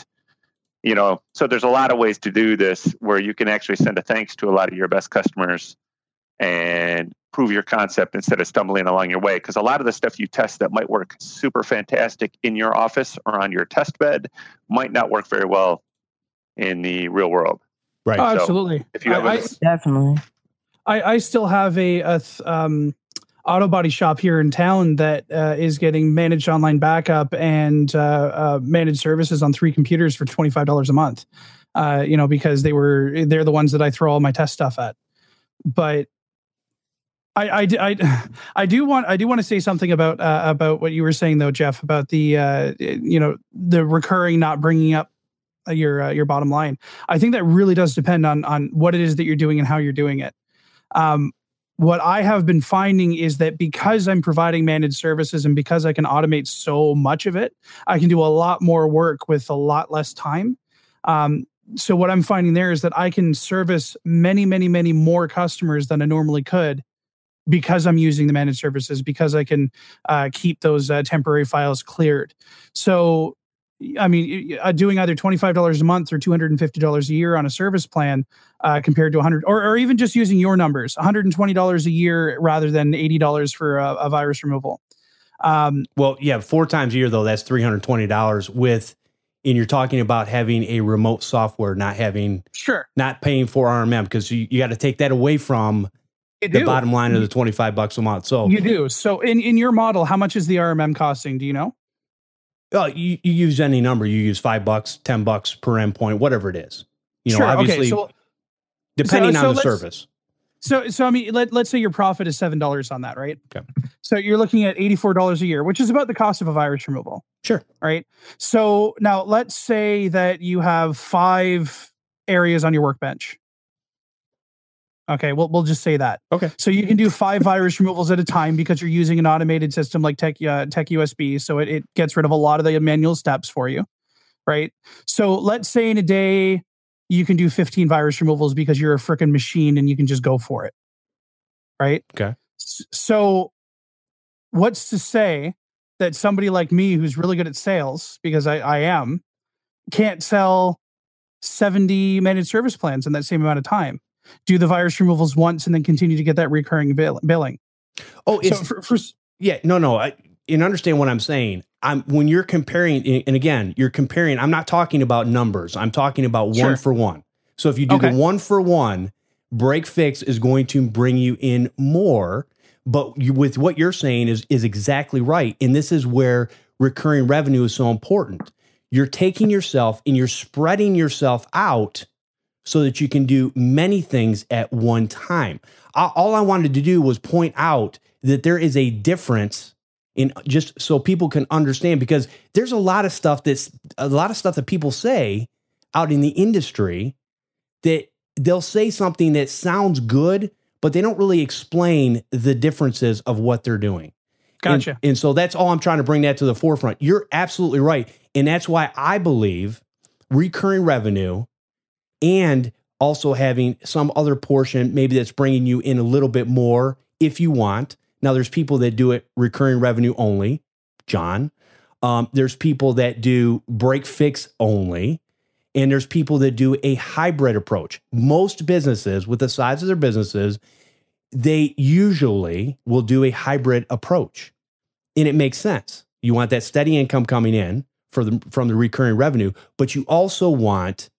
So there's a lot of ways to do this where you can actually send a thanks to a lot of your best customers and prove your concept instead of stumbling along your way. Because a lot of the stuff you test that might work super fantastic in your office or on your test bed might not work very well in the real world. Right. Oh, absolutely. If you have definitely. I still have a auto body shop here in town that is getting managed online backup and managed services on 3 computers for $25 a month. Because they're the ones that I throw all my test stuff at. But I do want to say something about what you were saying though, Jeff, about the the recurring not bringing up your bottom line. I think that really does depend on what it is that you're doing and how you're doing it. What I have been finding is that because I'm providing managed services and because I can automate so much of it, I can do a lot more work with a lot less time. So what I'm finding there is that I can service many, many, many more customers than I normally could because I'm using the managed services, because I can keep those temporary files cleared. So, I mean, doing either $25 a month or $250 a year on a service plan compared to $100, or even just using your numbers, $120 a year rather than $80 for a virus removal. Well, yeah, 4 times a year though, that's $320 with, and you're talking about having a remote software, not paying for RMM, because you got to take that away from the bottom line of the $25 a month. So you do. So in your model, how much is the RMM costing? Do you know? You use any number. You use $5, $10 per endpoint, whatever it is. Sure, obviously, depending on the service. So I mean, let's say your profit is $7 on that, right? Okay. So you're looking at $84 a year, which is about the cost of a virus removal. Sure. Right. So now let's say that you have 5 areas on your workbench. Okay, we'll just say that. Okay. So you can do 5 virus removals at a time because you're using an automated system like Tech USB. So it gets rid of a lot of the manual steps for you, right? So let's say in a day you can do 15 virus removals because you're a freaking machine and you can just go for it, right? Okay. So what's to say that somebody like me who's really good at sales, because I am, can't sell 70 managed service plans in that same amount of time? Do the virus removals once and then continue to get that recurring billing. Oh, it's yeah, no. And understand what I'm saying. When you're comparing, and again, you're comparing. I'm not talking about numbers. I'm talking about one for one. So if you do the 1 for 1, break fix is going to bring you in more. But with what you're saying is exactly right, and this is where recurring revenue is so important. You're taking yourself and you're spreading yourself out so that you can do many things at one time. All I wanted to do was point out that there is a difference in, just so people can understand, because there's a lot of stuff that people say out in the industry that they'll say something that sounds good, but they don't really explain the differences of what they're doing. Gotcha. And so that's all I'm trying to bring that to the forefront. You're absolutely right. And that's why I believe recurring revenue and also having some other portion, maybe that's bringing you in a little bit more if you want. Now, there's people that do it recurring revenue only, John. There's people that do break fix only. And there's people that do a hybrid approach. Most businesses, with the size of their businesses, they usually will do a hybrid approach. And it makes sense. You want that steady income coming in from the recurring revenue, but you also want,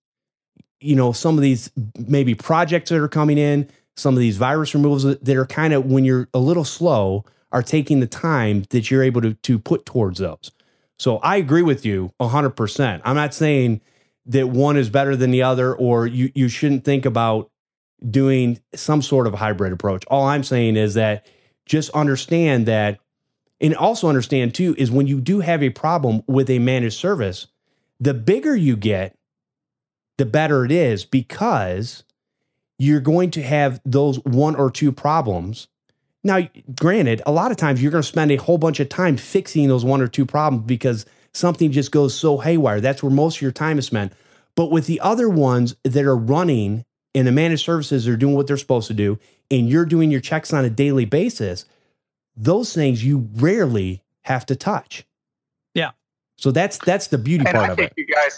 some of these maybe projects that are coming in, some of these virus removals that are kind of, when you're a little slow, are taking the time that you're able to put towards those. So I agree with you 100%. I'm not saying that one is better than the other, or you shouldn't think about doing some sort of hybrid approach. All I'm saying is that just understand that, and also understand too, is when you do have a problem with a managed service, the bigger you get, the better it is, because you're going to have those 1 or 2 problems. Now, granted, a lot of times you're going to spend a whole bunch of time fixing those 1 or 2 problems because something just goes so haywire. That's where most of your time is spent. But with the other ones that are running and the managed services are doing what they're supposed to do, and you're doing your checks on a daily basis, those things you rarely have to touch. Yeah. So that's the beauty part of it.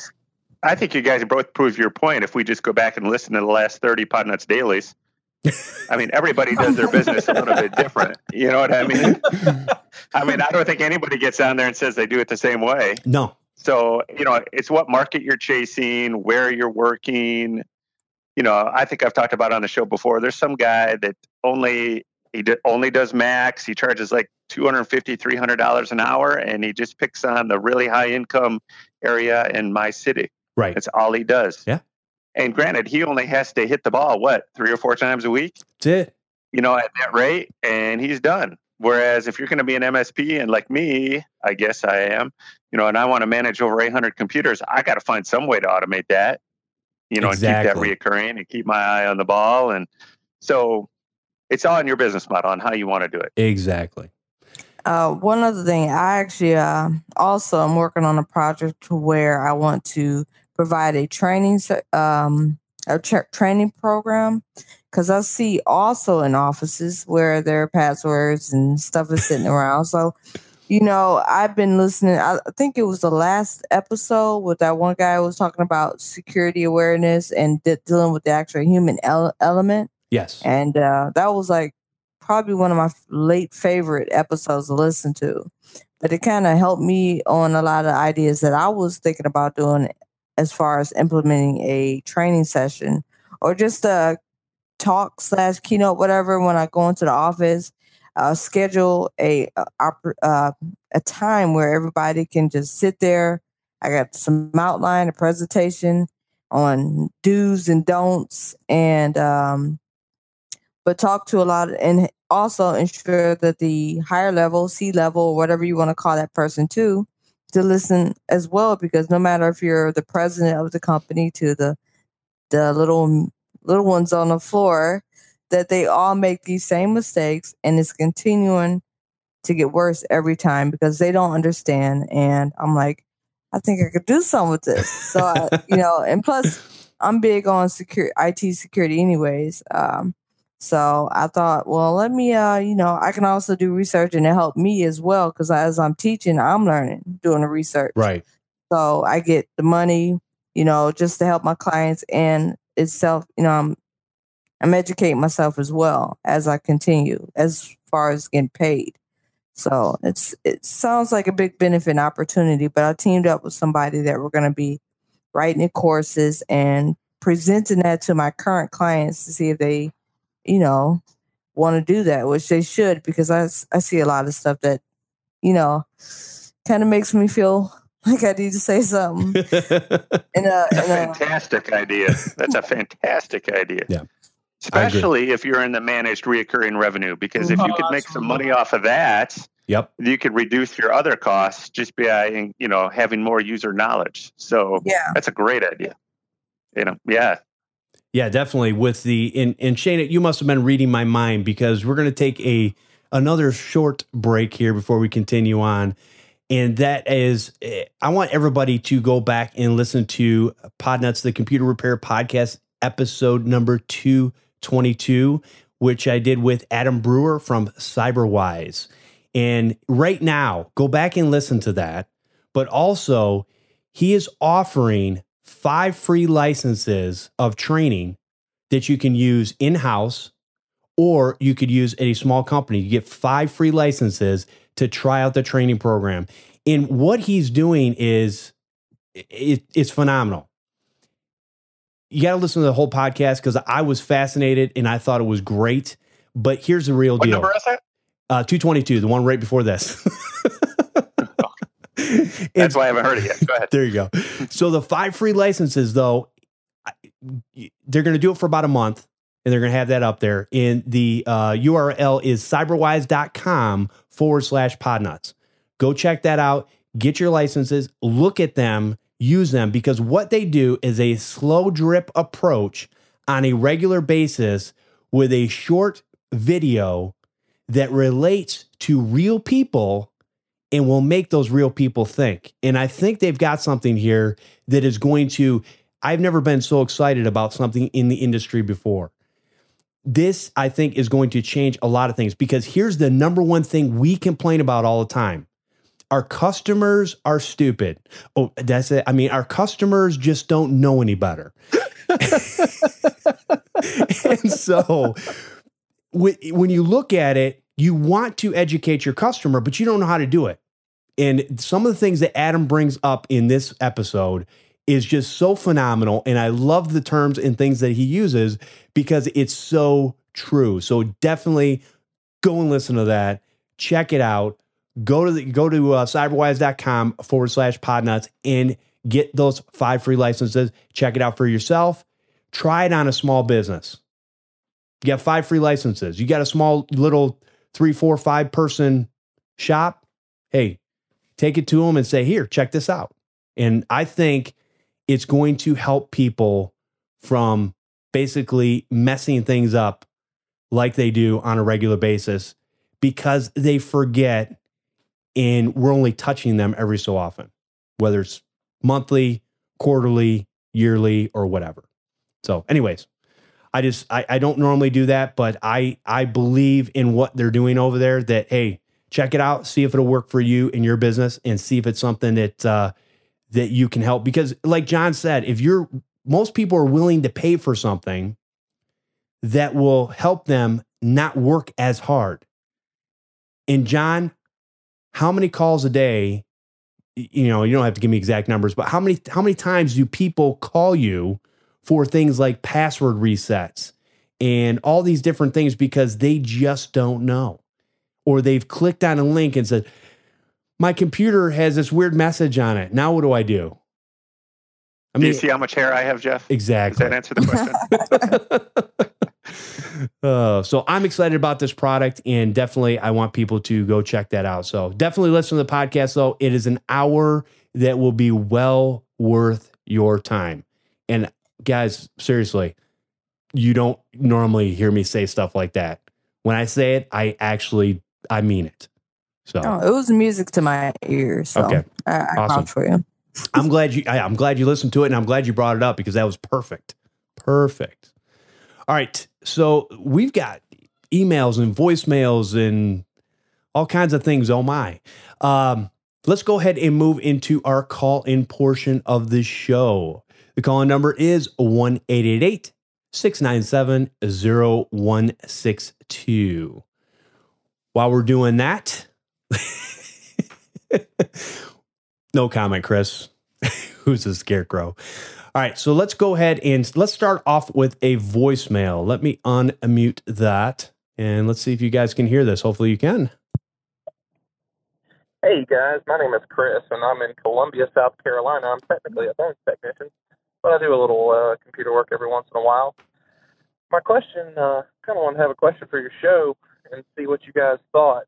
I think you guys both prove your point. If we just go back and listen to the last 30 Podnuts Dailies, I mean, everybody does their business a little bit different. You know what I mean? I don't think anybody gets on there and says they do it the same way. No. So, it's what market you're chasing, where you're working. I think I've talked about on the show before, there's some guy that only does Macs. He charges like $250, $300 an hour, and he just picks on the really high income area in my city. Right. That's all he does. Yeah. And granted, he only has to hit the ball, 3 or 4 times a week? That's it. at that rate, and he's done. Whereas if you're going to be an MSP, and like me, I guess I am, and I want to manage over 800 computers, I got to find some way to automate that, and keep that reoccurring and keep my eye on the ball. And so it's all in your business model on how you want to do it. Exactly. One other thing, I actually also am working on a project where I want to provide a training training program, because I see also in offices where their passwords and stuff is sitting around. So, I've been listening. I think it was the last episode with that one guy who was talking about security awareness and dealing with the actual human element. Yes. And that was like probably one of my late favorite episodes to listen to. But it kind of helped me on a lot of ideas that I was thinking about doing as far as implementing a training session or just a talk / keynote, whatever. When I go into the office, schedule a time where everybody can just sit there. I got some outline, a presentation on do's and don'ts, and but talk to a lot and also ensure that the higher level, C-level, whatever you want to call that person to listen as well, because no matter if you're the president of the company to the little ones on the floor, that they all make these same mistakes, and it's continuing to get worse every time because they don't understand. And I'm like, I think I could do something with this. So, and plus I'm big on IT security anyways. So I thought, well, let me, I can also do research and it helped me as well. Cause as I'm teaching, I'm learning, doing the research. Right. So I get the money, just to help my clients, and itself, I'm educating myself as well as I continue as far as getting paid. So it sounds like a big benefit and opportunity, but I teamed up with somebody that we're going to be writing courses and presenting that to my current clients to see if they, want to do that, which they should, because I see a lot of stuff that, kind of makes me feel like I need to say something. Fantastic idea. That's a fantastic idea. Yeah. Especially if you're in the managed recurring revenue, because if you could make some money off of that, yep, you could reduce your other costs just by, having more user knowledge. So that's a great idea. Yeah, definitely. With and Shana, you must have been reading my mind, because we're going to take another short break here before we continue on. And that is, I want everybody to go back and listen to Podnuts, the Computer Repair Podcast, episode number 222, which I did with Adam Brewer from CyberWise. And right now, go back and listen to that. But also, he is offering 5 free licenses of training that you can use in-house, or you could use at a small company. You get 5 free licenses to try out the training program. And what he's doing is, it's phenomenal. You got to listen to the whole podcast, because I was fascinated and I thought it was great. But here's the real deal. What number is that? 222, the one right before this. That's why I haven't heard it yet. Go ahead. There you go. So the 5 free licenses, though, they're going to do it for about a month, and they're going to have that up there. And the URL is cyberwise.com/podnuts. Go check that out. Get your licenses. Look at them. Use them, because what they do is a slow drip approach on a regular basis with a short video that relates to real people and will make those real people think. And I think they've got something here that is going to, I've never been so excited about something in the industry before. This, I think, is going to change a lot of things, because here's the number one thing we complain about all the time. Our customers are stupid. Oh, that's it. I mean, our customers just don't know any better. And so when you look at it, you want to educate your customer, but you don't know how to do it. And some of the things that Adam brings up in this episode is just so phenomenal. And I love the terms and things that he uses, because it's so true. So definitely go and listen to that. Check it out. Go to cyberwise.com/podnuts and get those 5 free licenses. Check it out for yourself. Try it on a small business. You got 5 free licenses. You got a small little 3, 4, 5 person shop. Hey, take it to them and say, here, check this out. And I think it's going to help people from basically messing things up like they do on a regular basis because they forget, and we're only touching them every so often, whether it's monthly, quarterly, yearly, or whatever. So anyways, I don't normally do that, but I believe in what they're doing over there, that, hey, check it out, see if it'll work for you in your business, and see if it's something that that you can help. Because like John said, most people are willing to pay for something that will help them not work as hard. And John, how many calls a day, you don't have to give me exact numbers, but how many times do people call you for things like password resets and all these different things because they just don't know? Or they've clicked on a link and said, my computer has this weird message on it. Now what do I do? Do you see how much hair I have, Jeff? Exactly. Does that answer the question? So I'm excited about this product, and definitely I want people to go check that out. So definitely listen to the podcast, though. It is an hour that will be well worth your time. And guys, seriously, you don't normally hear me say stuff like that. When I say it, I mean it. So it was music to my ears. So okay, I awesome. vouch for you. I'm glad you listened to it, and I'm glad you brought it up because that was perfect. Perfect. All right. So we've got emails and voicemails and all kinds of things. Oh my. Let's go ahead and move into our call-in portion of the show. The call-in number is 1-888-697-0162. While we're doing that, no comment, Chris. Who's a scarecrow? All right, so let's go ahead and let's start off with a voicemail. Let me unmute that, and let's see if you guys can hear this. Hopefully you can. Hey, guys. My name is Chris, and I'm in Columbia, South Carolina. I'm technically a phone technician, but I do a little computer work every once in a while. My question, kind of want to have a question for your show and see what you guys thought.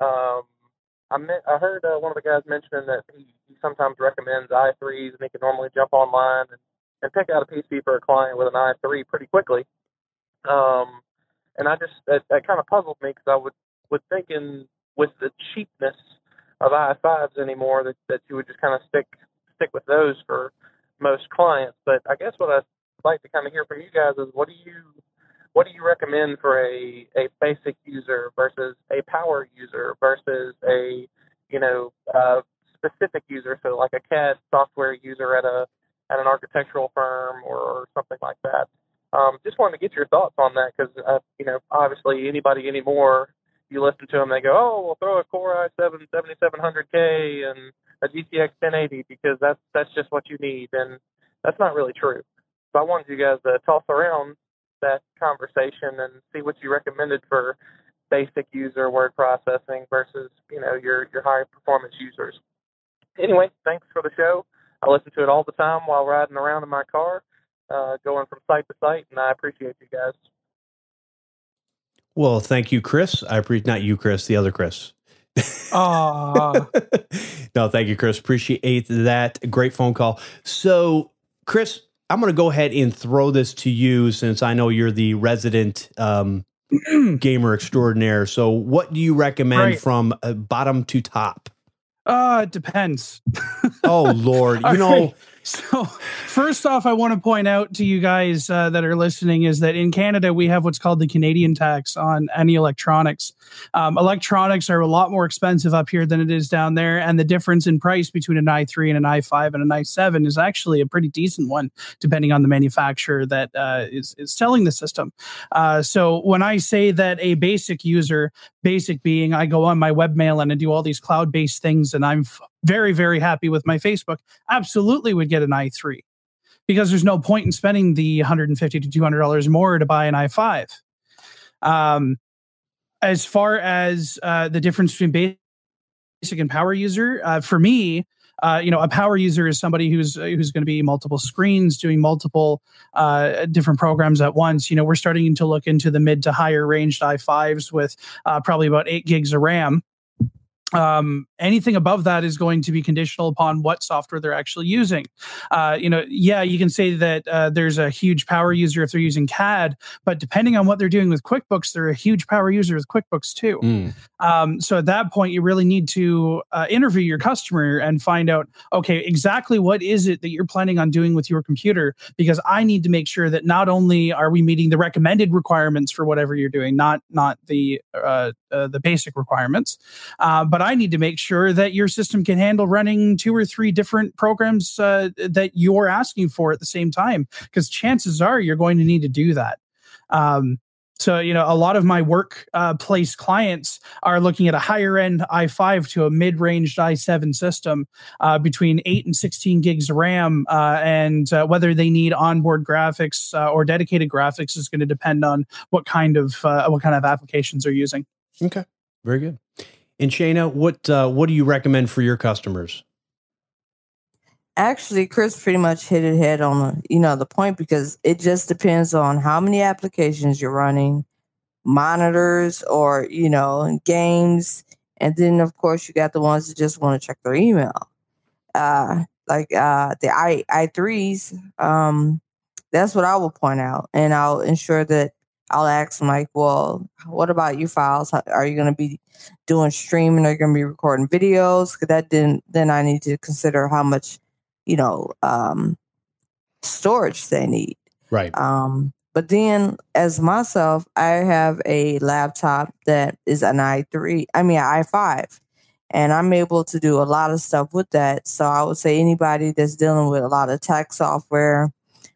I heard one of the guys mentioning that he sometimes recommends i3s, and he can normally jump online and pick out a PC for a client with an i3 pretty quickly. And that kind of puzzled me because I would thinking with the cheapness of i5s anymore that you would just kind of stick with those for most clients. But I guess what I'd like to kind of hear from you guys is what do you recommend for a basic user versus a power user versus a specific user, so like a CAD software user at an architectural firm or something like that. Just wanted to get your thoughts on that because obviously anybody anymore, you listen to them, they go, oh, we'll throw a Core i7 7700K and a GTX 1080 because that's just what you need, and that's not really true. So I wanted you guys to toss around that conversation and see what you recommended for basic user word processing versus your high performance users. Anyway, thanks for the show. I listen to it all the time while riding around in my car, going from site to site, and I appreciate you guys. Well, thank you, Chris. I appreciate, not you, Chris, the other Chris. Oh, no, thank you, Chris. Appreciate that. Great phone call. So, Chris, I'm going to go ahead and throw this to you since I know you're the resident gamer extraordinaire. So what do you recommend from bottom to top? It depends. Oh, Lord. So first off, I want to point out to you guys that are listening is that in Canada, we have what's called the Canadian tax on any electronics. Electronics are a lot more expensive up here than it is down there. And the difference in price between an i3 and an i5 and an i7 is actually a pretty decent one, depending on the manufacturer that is selling the system. So when I say that a basic user, basic being I go on my webmail and I do all these cloud-based things and I'm very, very happy with my Facebook, absolutely would get an i3 because there's no point in spending the $150 to $200 more to buy an i5. As far as the difference between basic and power user, for me, a power user is somebody who's going to be multiple screens, doing multiple different programs at once. We're starting to look into the mid to higher ranged i5s with probably about 8 gigs of RAM. Anything above that is going to be conditional upon what software they're actually using. You can say that there's a huge power user if they're using CAD, but depending on what they're doing with QuickBooks, they're a huge power user with QuickBooks too. So at that point, you really need to interview your customer and find out, okay, exactly what is it that you're planning on doing with your computer? Because I need to make sure that not only are we meeting the recommended requirements for whatever you're doing, not the basic requirements, but I need to make sure that your system can handle running 2 or 3 different programs that you're asking for at the same time, because chances are you're going to need to do that. So, a lot of my workplace clients are looking at a higher end i5 to a mid-ranged i7 system between 8 and 16 gigs of RAM. And whether they need onboard graphics or dedicated graphics is going to depend on what kind of applications they're using. Okay, very good. And Shayna, what do you recommend for your customers? Actually, Chris pretty much hit it head on the point, because it just depends on how many applications you're running, monitors or games, and then of course you got the ones that just want to check their email. The i3s. That's what I will point out, and I'll ensure that I'll ask them, like, well, what about your files? Are you going to be doing streaming? Are you going to be recording videos? Because then I need to consider how much, storage they need. Right. But then, as myself, I have a laptop that is an i5, and I'm able to do a lot of stuff with that. So I would say anybody that's dealing with a lot of tech software,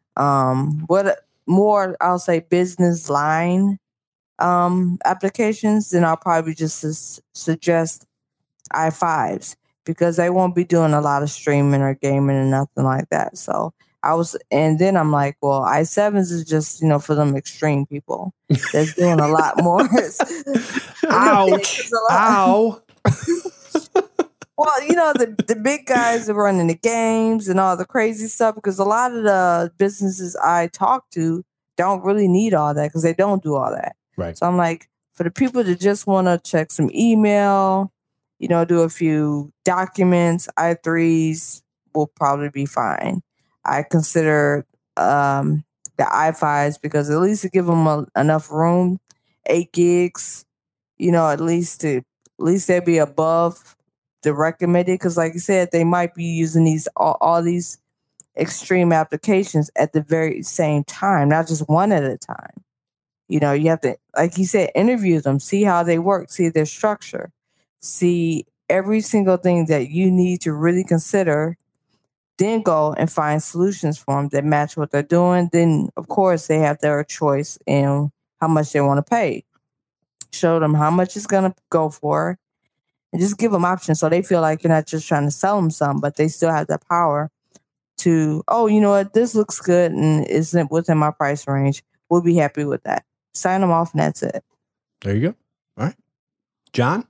I'll say business line applications, then I'll probably just suggest i5s, because they won't be doing a lot of streaming or gaming and nothing like that. So and then I'm like, well, i7s is just, for them extreme people that's doing a lot more. Ouch. Ow. Well, the big guys are running the games and all the crazy stuff, because a lot of the businesses I talk to don't really need all that, because they don't do all that. Right. So I'm like, for the people that just want to check some email, do a few documents, i3s will probably be fine. I consider the i5s, because at least to give them enough room, 8 gigs, at least they'd be above the recommended, because like you said, they might be using all these extreme applications at the very same time, not just one at a time. You have to, like you said, interview them, see how they work, see their structure, see every single thing that you need to really consider, then go and find solutions for them that match what they're doing. Then, of course, they have their choice in how much they want to pay. Show them how much it's going to go for, and just give them options, so they feel like you're not just trying to sell them something, but they still have the power to, oh, you know what, this looks good and isn't within my price range. We'll be happy with that. Sign them off, and that's it. There you go. All right. John?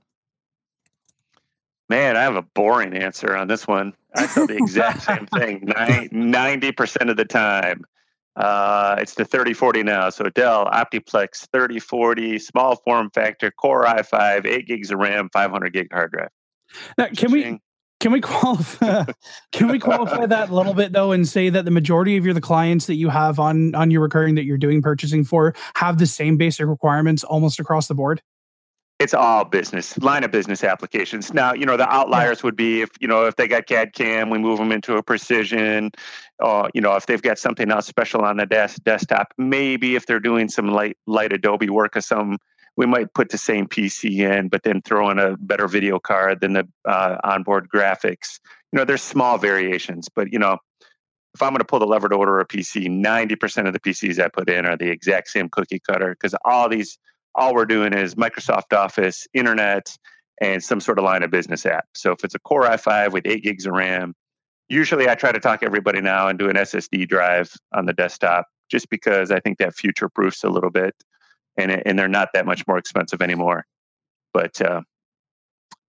Man, I have a boring answer on this one. I tell the exact same thing 90% of the time. It's the 3040 now. So Dell Optiplex 3040, small form factor, Core i5, 8 gigs of RAM, 500 gig hard drive. Now, can we qualify that a little bit, though, and say that the majority of the clients that you have on your recurring that you're doing purchasing for have the same basic requirements almost across the board? It's all line of business applications. Now, the outliers would be if they got CAD CAM, we move them into a Precision. If they've got something else special on the desktop, maybe if they're doing some light Adobe work or something, we might put the same PC in, but then throw in a better video card than the onboard graphics. There's small variations, but if I'm going to pull the lever to order a PC, 90% of the PCs I put in are the exact same cookie cutter, because all we're doing is Microsoft Office, internet, and some sort of line of business app. So if it's a Core i5 with 8 gigs of RAM, usually I try to talk everybody now and do an SSD drive on the desktop, just because I think that future-proofs a little bit, and they're not that much more expensive anymore. But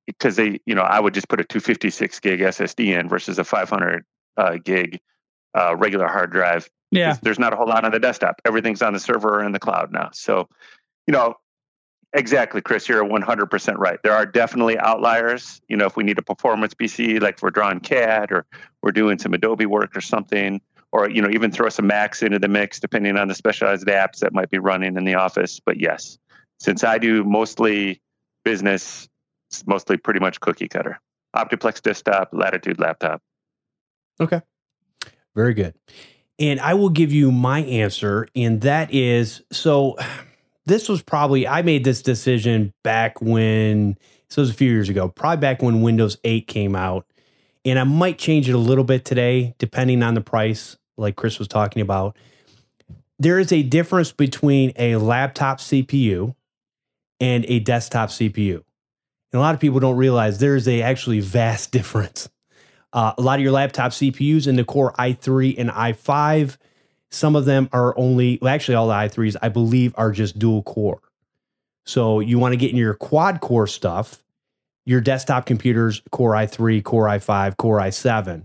because I would just put a 256 gig SSD in versus a 500 gig regular hard drive. Yeah. There's not a whole lot on the desktop. Everything's on the server or in the cloud now. So, exactly, Chris, you're 100% right. There are definitely outliers. If we need a performance PC, like if we're drawing CAD or we're doing some Adobe work or something, or, even throw some Macs into the mix, depending on the specialized apps that might be running in the office. But yes, since I do mostly business, it's mostly pretty much cookie cutter. Optiplex desktop, Latitude laptop. Okay. Very good. And I will give you my answer. And that is, so this was probably, I made this decision back when, so it was a few years ago, probably back when Windows 8 came out. And I might change it a little bit today, depending on the price, like Chris was talking about. There is a difference between a laptop CPU and a desktop CPU. And a lot of people don't realize there is a actually vast difference. A lot of your laptop CPUs in the Core i3 and i5, some of them are actually all the i3s, I believe, are just dual core. So you want to get in your quad core stuff, your desktop computers, Core i3, Core i5, Core i7.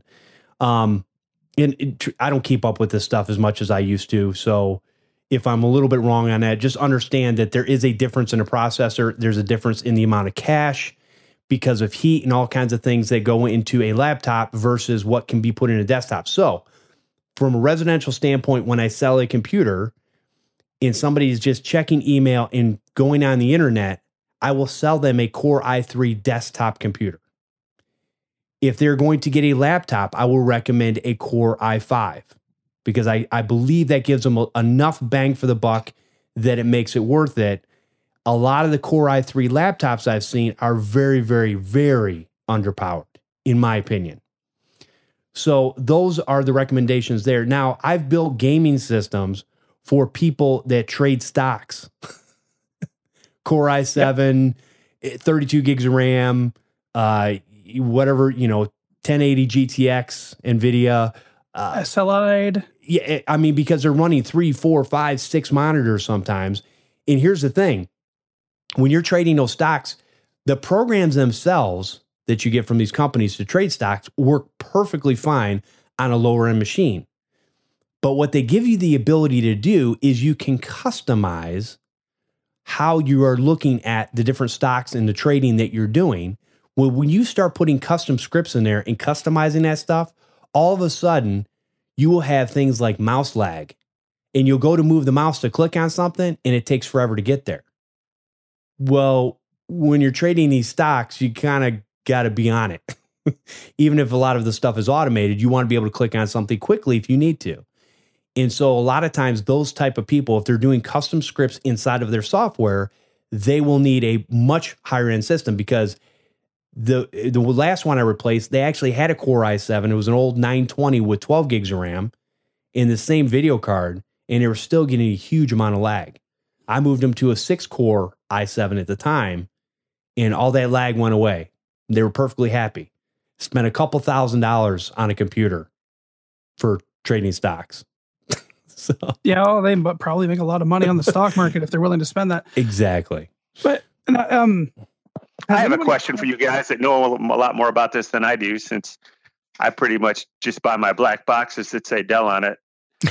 I don't keep up with this stuff as much as I used to. So if I'm a little bit wrong on that, just understand that there is a difference in a processor. There's a difference in the amount of cache because of heat and all kinds of things that go into a laptop versus what can be put in a desktop. So from a residential standpoint, when I sell a computer and somebody is just checking email and going on the internet, I will sell them a Core i3 desktop computer. If they're going to get a laptop, I will recommend a Core i5 because I believe that gives them enough bang for the buck that it makes it worth it. A lot of the Core i3 laptops I've seen are very, very, very underpowered, in my opinion. So those are the recommendations there. Now, I've built gaming systems for people that trade stocks. Core i7, 32 gigs of RAM, whatever, 1080 GTX, NVIDIA. SLI'd. Yeah, I mean, because they're running 3, 4, 5, 6 monitors sometimes. And here's the thing. When you're trading those stocks, the programs themselves that you get from these companies to trade stocks work perfectly fine on a lower end machine. But what they give you the ability to do is you can customize how you are looking at the different stocks and the trading that you're doing. Well, when you start putting custom scripts in there and customizing that stuff, all of a sudden you will have things like mouse lag, and you'll go to move the mouse to click on something and it takes forever to get there. Well, when you're trading these stocks, you kind of got to be on it. Even if a lot of the stuff is automated, you want to be able to click on something quickly if you need to. And so a lot of times those type of people, if they're doing custom scripts inside of their software, they will need a much higher end system because the last one I replaced, they actually had a Core i7. It was an old 920 with 12 gigs of RAM in the same video card, and they were still getting a huge amount of lag. I moved them to a 6-core i7 at the time, and all that lag went away. They were perfectly happy. Spent a couple $1,000s on a computer for trading stocks. So Yeah, they probably make a lot of money on the stock market if they're willing to spend that. exactly. But I have a question for you guys that know a lot more about this than I do, since I pretty much just buy my black boxes that say Dell on it.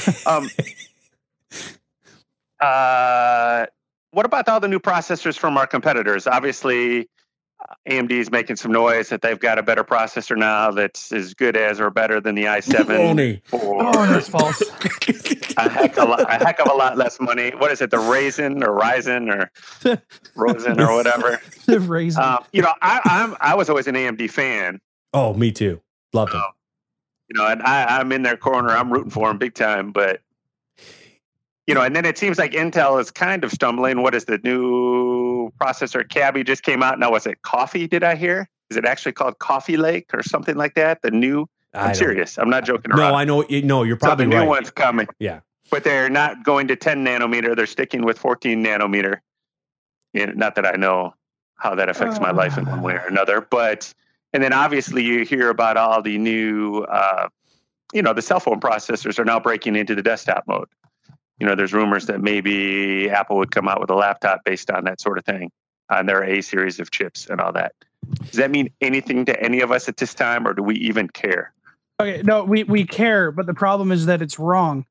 What about all the new processors from our competitors? Obviously, AMD is making some noise that they've got a better processor now that's as good as or better than the i7. Oh, that's false. a heck of a lot less money. What is it? The Ryzen or Rosen or whatever. The Ryzen. I was always an AMD fan. Oh, me too. Loved them. And I'm in their corner. I'm rooting for them big time. But and then it seems like Intel is kind of stumbling. What is the new processor? Cabby just came out. Now, was it Coffee? Did I hear? Is it actually called Coffee Lake or something like that? The new. I'm serious. I'm not joking around. No, I know. No, you're probably so the right. new one's coming. Yeah. But they're not going to 10 nanometer. They're sticking with 14 nanometer. Not that I know how that affects my life in one way or another. And then obviously you hear about all the new, the cell phone processors are now breaking into the desktop mode. There's rumors that maybe Apple would come out with a laptop based on that sort of thing, on their A series of chips and all that. Does that mean anything to any of us at this time, or do we even care? Okay, no, we care, but the problem is that it's wrong.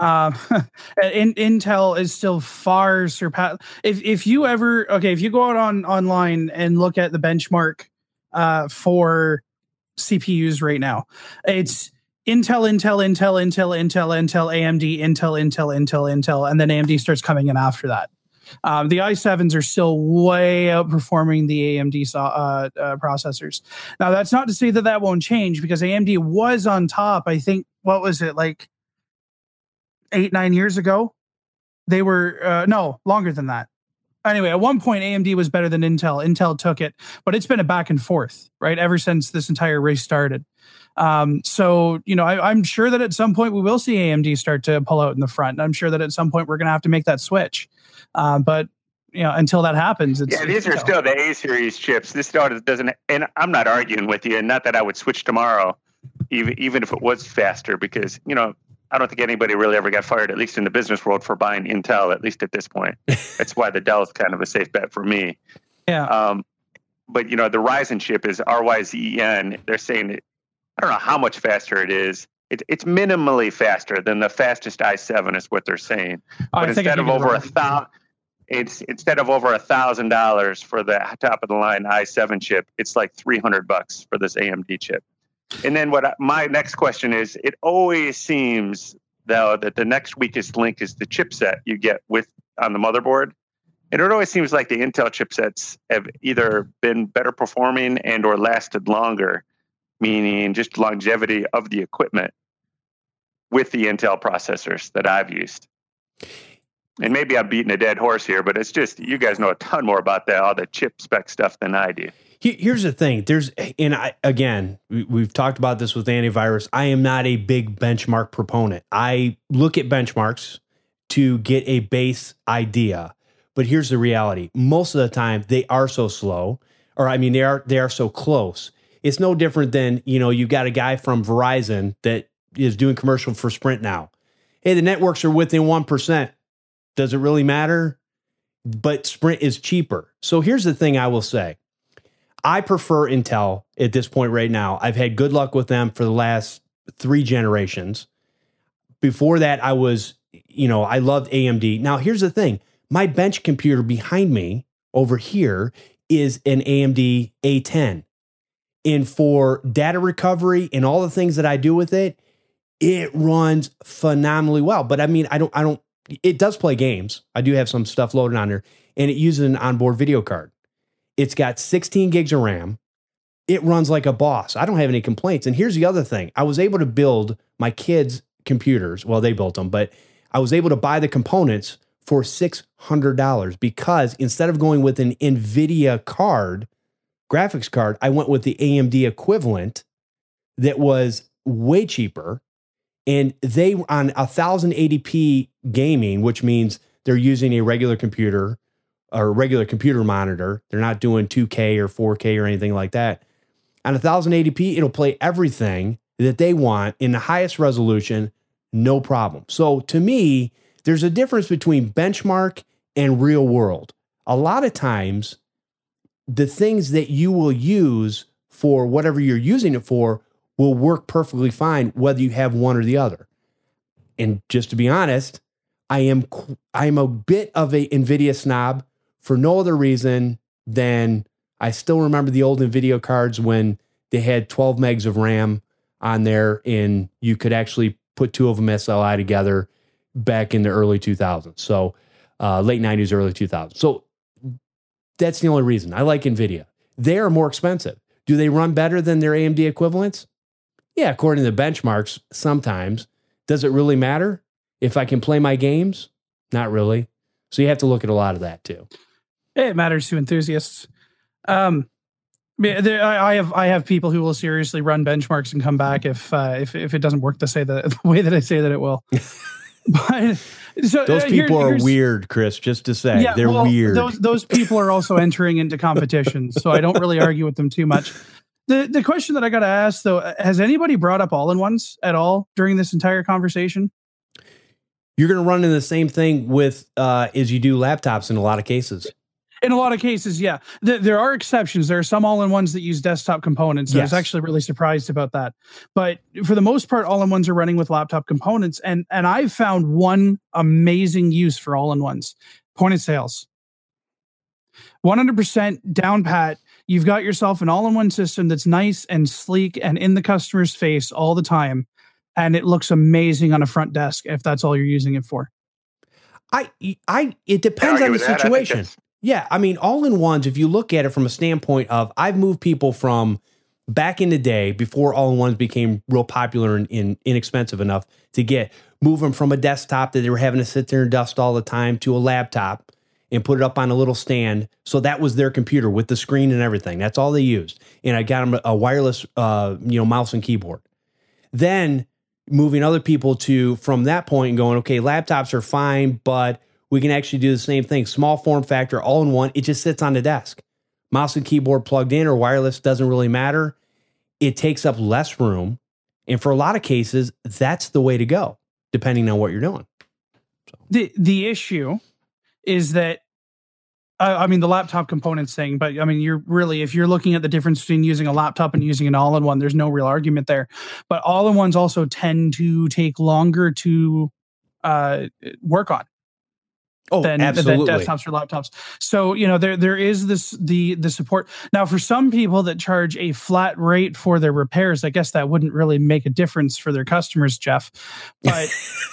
Intel is still far surpass. If you go out online and look at the benchmark for CPUs right now, it's Intel, AMD, Intel, and then AMD starts coming in after that. The i7s are still way outperforming the AMD processors. Now, that's not to say that won't change, because AMD was on top. I think, what was it, like 8-9 years ago? They were no longer than that. Anyway, at one point, AMD was better than Intel. Intel took it, but it's been a back and forth, right, ever since this entire race started. So, I'm sure that at some point we will see AMD start to pull out in the front. I'm sure that at some point we're going to have to make that switch. But until that happens, these are still the A series chips. This doesn't, and I'm not arguing with you. And not that I would switch tomorrow, even if it was faster, because I don't think anybody really ever got fired, at least in the business world, for buying Intel, at least at this point. That's why the Dell is kind of a safe bet for me. Yeah. But the Ryzen chip is RYZEN. They're saying I don't know how much faster it is. It's minimally faster than the fastest i7 is what they're saying. But instead of over $1,000 for the top of the line i7 chip, it's like $300 for this AMD chip. And then my next question is, it always seems, though, that the next weakest link is the chipset you get on the motherboard. And it always seems like the Intel chipsets have either been better performing and or lasted longer, meaning just longevity of the equipment with the Intel processors that I've used. And maybe I'm beating a dead horse here, but it's just, you guys know a ton more about all the chip spec stuff than I do. Here's the thing. We've talked about this with antivirus. I am not a big benchmark proponent. I look at benchmarks to get a base idea, but here's the reality. Most of the time they are so slow, they are so close. It's no different than, you've got a guy from Verizon that is doing commercial for Sprint now. Hey, the networks are within 1%. Does it really matter? But Sprint is cheaper. So here's the thing I will say. I prefer Intel at this point right now. I've had good luck with them for the last 3 generations. Before that, I loved AMD. Now, here's the thing. My bench computer behind me over here is an AMD A10. And for data recovery and all the things that I do with it, it runs phenomenally well. But it does play games. I do have some stuff loaded on there, and it uses an onboard video card. It's got 16 gigs of RAM. It runs like a boss. I don't have any complaints. And here's the other thing. I was able to build my kids' computers. Well, they built them, but I was able to buy the components for $600 because instead of going with an NVIDIA graphics card, I went with the AMD equivalent that was way cheaper. And they, on 1080p gaming, which means they're using a regular computer or a regular computer monitor. They're not doing 2K or 4K or anything like that. On 1080p, it'll play everything that they want in the highest resolution, no problem. So to me, there's a difference between benchmark and real world. A lot of times, the things that you will use for whatever you're using it for will work perfectly fine, whether you have one or the other. And just to be honest, I am a bit of a NVIDIA snob for no other reason than I still remember the old NVIDIA cards when they had 12 megs of RAM on there and you could actually put 2 of them SLI together back in the early 2000s. So late 90s, early 2000s. So that's the only reason. I like NVIDIA. They are more expensive. Do they run better than their AMD equivalents? Yeah, according to the benchmarks, sometimes. Does it really matter if I can play my games? Not really. So you have to look at a lot of that too. It matters to enthusiasts. I have people who will seriously run benchmarks and come back if it doesn't work the way that I say that it will. But so, those people are weird, Chris. Just to say, they're weird. Those people are also entering into competitions, so I don't really argue with them too much. The question that I got to ask though: has anybody brought up all-in-ones at all during this entire conversation? You're going to run into the same thing with as you do laptops in a lot of cases. In a lot of cases, yeah. There are exceptions. There are some all-in-ones that use desktop components. I was Yes. actually really surprised about that. But for the most part, all-in-ones are running with laptop components. And I've found one amazing use for all-in-ones. Point of sales. 100% down pat. You've got yourself an all-in-one system that's nice and sleek and in the customer's face all the time. And it looks amazing on a front desk if that's all you're using it for. It depends on the situation. Yeah, I mean, all-in-ones, if you look at it from a standpoint of, I've moved people from back in the day before all-in-ones became real popular and inexpensive enough to move them from a desktop that they were having to sit there and dust all the time to a laptop and put it up on a little stand. So that was their computer with the screen and everything. That's all they used. And I got them a wireless, mouse and keyboard. Then moving other people from that point and going, okay, laptops are fine, but we can actually do the same thing. Small form factor, all in one. It just sits on the desk. Mouse and keyboard plugged in or wireless, doesn't really matter. It takes up less room. And for a lot of cases, that's the way to go, depending on what you're doing. So. The issue is that, the laptop components thing, but I mean, if you're looking at the difference between using a laptop and using an all-in-one, there's no real argument there. But all-in-ones also tend to take longer to work on. Than desktops or laptops. So, there is the support. Now, for some people that charge a flat rate for their repairs, I guess that wouldn't really make a difference for their customers, Jeff. But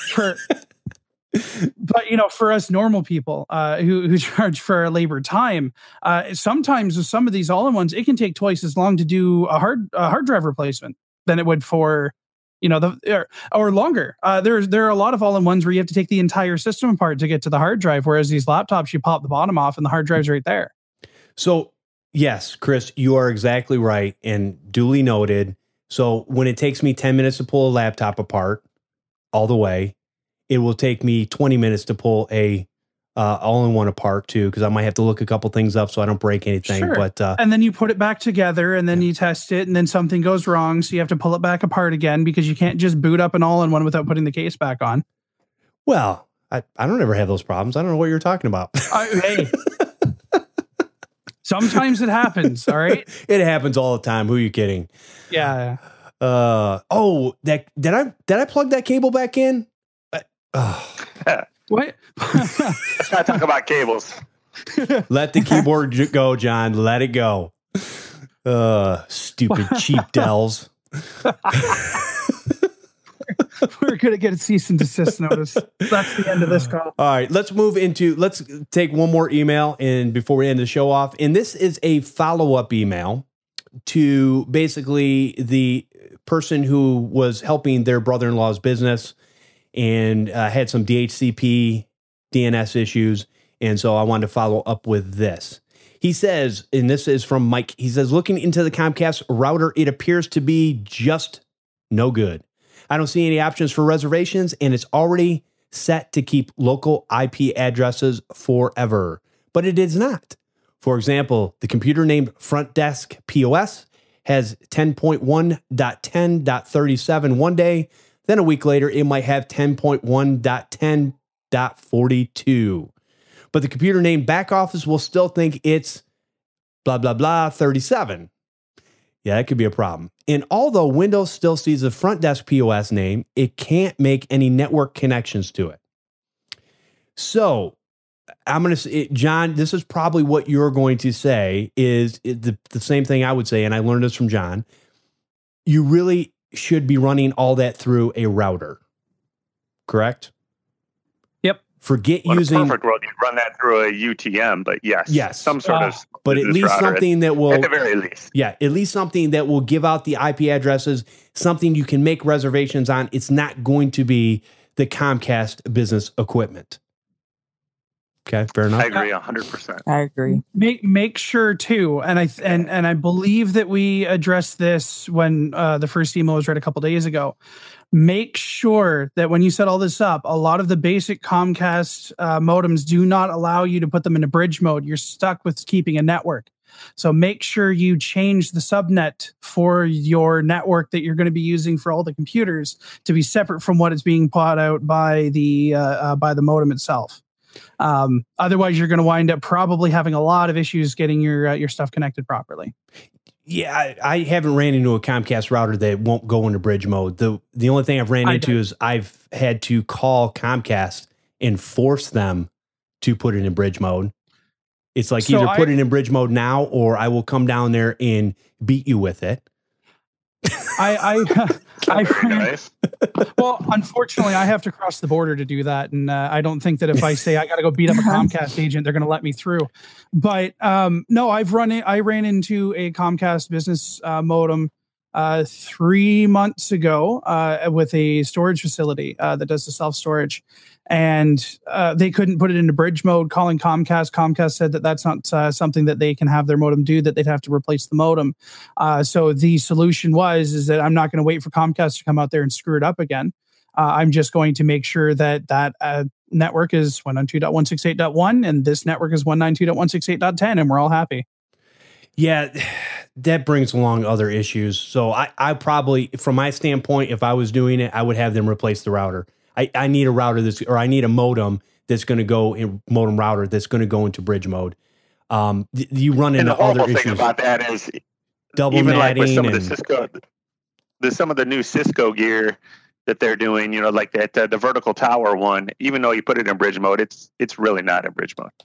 for us normal people who charge for our labor time, sometimes with some of these all-in-ones, it can take twice as long to do a hard drive replacement than it would for or longer. There are a lot of all-in-ones where you have to take the entire system apart to get to the hard drive, whereas these laptops, you pop the bottom off and the hard drive's right there. So, yes, Chris, you are exactly right and duly noted. So when it takes me 10 minutes to pull a laptop apart all the way, it will take me 20 minutes to pull a all-in-one apart too, because I might have to look a couple things up so I don't break anything. Sure. But and then you put it back together, and then you test it, and then something goes wrong, so you have to pull it back apart again because you can't just boot up an all-in-one without putting the case back on. Well, I don't ever have those problems. I don't know what you're talking about. Hey, sometimes it happens. All right, it happens all the time. Who are you kidding? Yeah. Did I plug that cable back in? What? Let's not talk about cables. Let the keyboard go, John. Let it go. Stupid cheap Dells. We're going to get a cease and desist notice. That's the end of this call. All right, let's take one more email and before we end the show off. And this is a follow-up email to basically the person who was helping their brother-in-law's business and had some DHCP DNS issues. And so I wanted to follow up with this. He says, and this is from Mike, he says, looking into the Comcast router, it appears to be just no good. I don't see any options for reservations, and it's already set to keep local IP addresses forever. But it is not. For example, the computer named Front Desk POS has 10.1.10.37 one day. Then a week later, it might have 10.1.10.42. But the computer named Back Office will still think it's blah, blah, blah, 37. Yeah, that could be a problem. And although Windows still sees the Front Desk POS name, it can't make any network connections to it. So I'm going to say, John, this is probably what you're going to say is the same thing I would say, and I learned this from John. You really should be running all that through a router, correct? Yep. Forget Well, using... perfect world, you run that through a UTM, but yes. Some sort of... But at least something that will... At the very least. Yeah, at least something that will give out the IP addresses, something you can make reservations on. It's not going to be the Comcast business equipment. Okay, fair enough. I agree 100%. I agree. Make sure too, and I believe that we addressed this when the first email was read a couple days ago. Make sure that when you set all this up, a lot of the basic Comcast modems do not allow you to put them in a bridge mode. You're stuck with keeping a network. So make sure you change the subnet for your network that you're going to be using for all the computers to be separate from what is being put out by the modem itself. Otherwise, you're going to wind up probably having a lot of issues getting your stuff connected properly. Yeah, I haven't ran into a Comcast router that won't go into bridge mode. The only thing I've ran into is I've had to call Comcast and force them to put it in bridge mode. It's like either put it in bridge mode now, or I will come down there and beat you with it. Nice. Well, unfortunately, I have to cross the border to do that, and I don't think that if I say I got to go beat up a Comcast agent, they're going to let me through. But no, I ran into a Comcast business modem 3 months ago with a storage facility that does the self storage, and they couldn't put it into bridge mode. Calling Comcast, Comcast said that that's not something that they can have their modem do, that they'd have to replace the modem. So the solution is that I'm not going to wait for Comcast to come out there and screw it up again. I'm just going to make sure that network is 192.168.1 and this network is 192.168.10, and we're all happy. Yeah, that brings along other issues. So I probably, from my standpoint, if I was doing it, I would have them replace the router. I need a router I need a modem that's going to go in modem router that's going to go into bridge mode. You run into other issues. Thing about that is double even natting, like with some of the Cisco, some of the new Cisco gear that they're doing, like that the vertical tower one. Even though you put it in bridge mode, it's really not in bridge mode.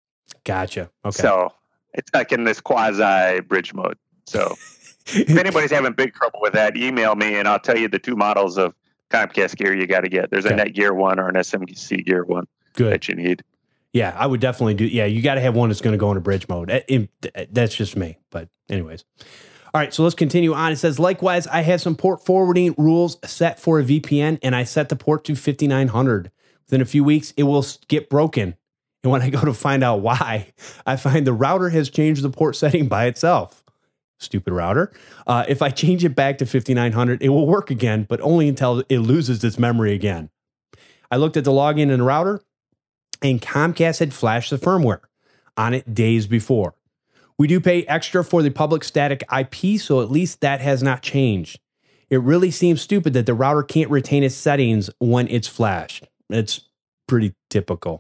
Gotcha. Okay. So it's like in this quasi bridge mode. So if anybody's having big trouble with that, email me and I'll tell you the two models of Comcast gear you got to get. There's a Netgear one or an SMC gear one that you need. Yeah, I would definitely do. Yeah, you got to have one that's going to go into bridge mode. That's just me. But anyways. All right, so let's continue on. It says, likewise, I have some port forwarding rules set for a VPN, and I set the port to 5900. Within a few weeks, it will get broken. And when I go to find out why, I find the router has changed the port setting by itself. Stupid router. If I change it back to 5900, it will work again, but only until it loses its memory again. I looked at the login in the router, and Comcast had flashed the firmware on it days before. We do pay extra for the public static IP, so at least that has not changed. It really seems stupid that the router can't retain its settings when it's flashed. It's pretty typical.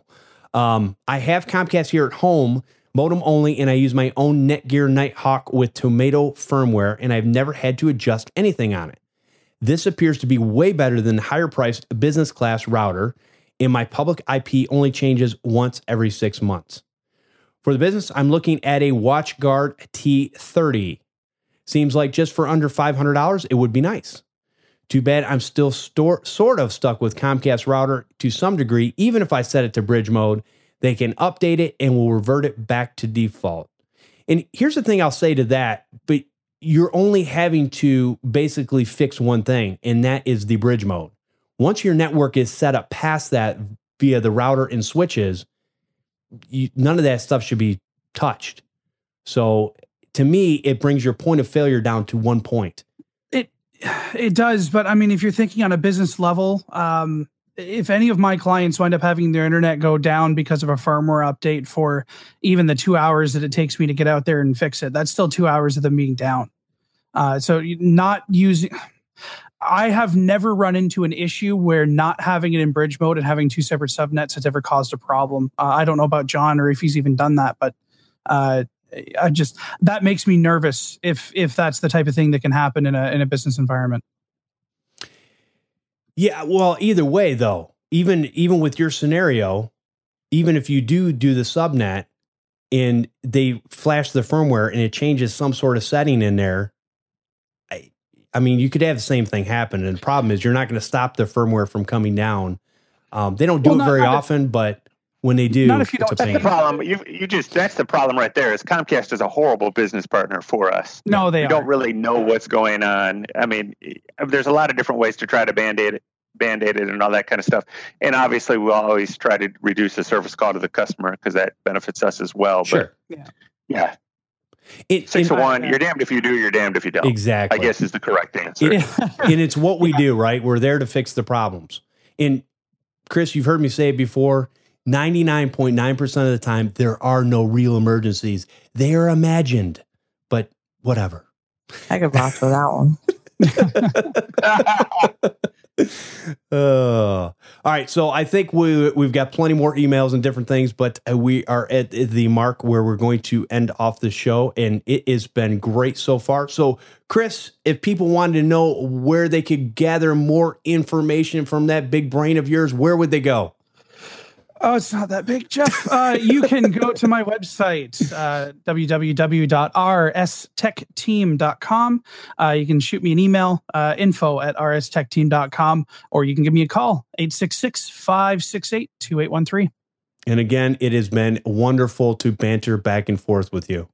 I have Comcast here at home, modem only, and I use my own Netgear Nighthawk with Tomato firmware, and I've never had to adjust anything on it. This appears to be way better than the higher priced business class router, and my public IP only changes once every 6 months. For the business, I'm looking at a WatchGuard T30. Seems like just for under $500, it would be nice. Too bad I'm still sort of stuck with Comcast router to some degree. Even if I set it to bridge mode, they can update it and will revert it back to default. And here's the thing I'll say to that, but you're only having to basically fix one thing, and that is the bridge mode. Once your network is set up past that via the router and switches, none of that stuff should be touched. So to me, it brings your point of failure down to 1 point. It does, but I mean, if you're thinking on a business level, if any of my clients wind up having their internet go down because of a firmware update for even the 2 hours that it takes me to get out there and fix it, that's still 2 hours of them being down. So not using... I have never run into an issue where not having it in bridge mode and having two separate subnets has ever caused a problem. I don't know about John or if he's even done that, but that makes me nervous if that's the type of thing that can happen in a business environment. Yeah, well, either way though, even with your scenario, even if you do the subnet and they flash the firmware and it changes some sort of setting in there, I mean, you could have the same thing happen. And the problem is you're not going to stop the firmware from coming down. They don't do it very often, but when they do, not if you don't. That's the problem. That's the problem right there is Comcast is a horrible business partner for us. No, we don't really know what's going on. I mean, there's a lot of different ways to try to band-aid it and all that kind of stuff. And obviously we'll always try to reduce the service call to the customer because that benefits us as well. Sure. But yeah. 6 to 1, you're damned if you do, you're damned if you don't. Exactly. I guess is the correct answer. And it's what we do, right? We're there to fix the problems. And Chris, you've heard me say it before, 99.9% of the time, there are no real emergencies. They are imagined, but whatever. I could vouch for that one. All right. So I think we've got plenty more emails and different things, but we are at the mark where we're going to end off the show, and it has been great so far. So, Chris, if people wanted to know where they could gather more information from that big brain of yours, where would they go? Oh, it's not that big, Jeff. You can go to my website, www.rstechteam.com. You can shoot me an email, info@rstechteam.com, or you can give me a call, 866-568-2813. And again, it has been wonderful to banter back and forth with you.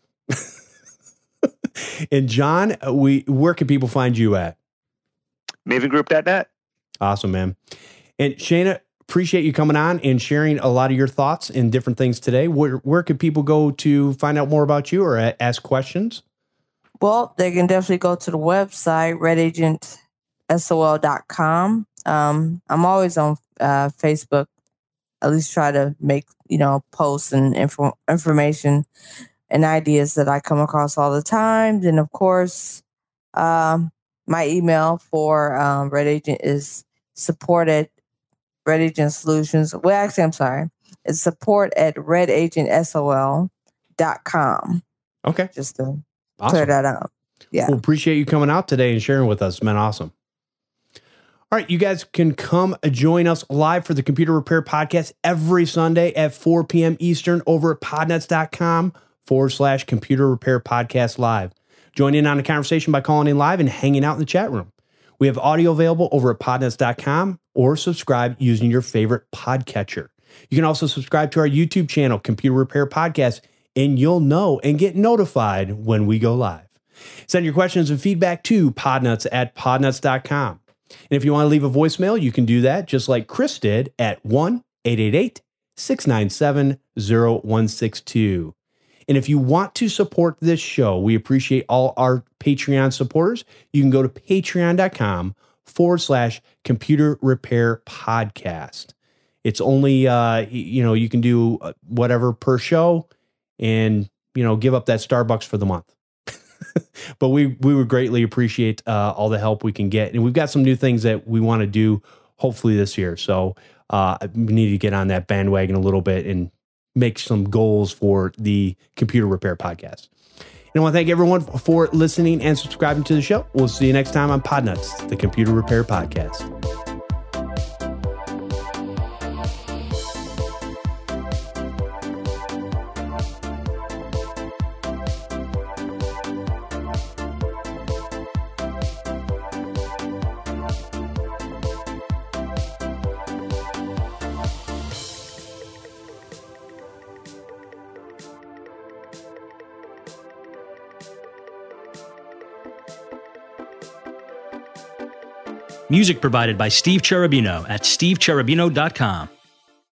And John, where can people find you at? Mavengroup.net. Awesome, man. And Shana, appreciate you coming on and sharing a lot of your thoughts and different things today. Where could people go to find out more about you or ask questions? Well, they can definitely go to the website, redagentsol.com. I'm always on Facebook. At least try to make, posts and information and ideas that I come across all the time. Then, of course, my email for Red Agent is support@Red Agent Solutions. Well, actually, I'm sorry. It's support@redagentsol.com. Okay. Just to awesome. Clear that out. Yeah. Well, appreciate you coming out today and sharing with us, man. Awesome. All right. You guys can come join us live for the Computer Repair Podcast every Sunday at 4 p.m. Eastern over at podnuts.com/Computer Repair Podcast Live. Join in on the conversation by calling in live and hanging out in the chat room. We have audio available over at podnuts.com or subscribe using your favorite podcatcher. You can also subscribe to our YouTube channel, Computer Repair Podcast, and you'll know and get notified when we go live. Send your questions and feedback to podnuts@podnuts.com. And if you want to leave a voicemail, you can do that just like Chris did at 1-888-697-0162. And if you want to support this show, we appreciate all our Patreon supporters. You can go to patreon.com/Computer Repair Podcast. It's only, you can do whatever per show and, give up that Starbucks for the month. But we would greatly appreciate all the help we can get. And we've got some new things that we want to do hopefully this year. So we need to get on that bandwagon a little bit and make some goals for the Computer Repair Podcast. And I want to thank everyone for listening and subscribing to the show. We'll see you next time on Podnuts, the Computer Repair Podcast. Music provided by Steve Cherubino at stevecherubino.com.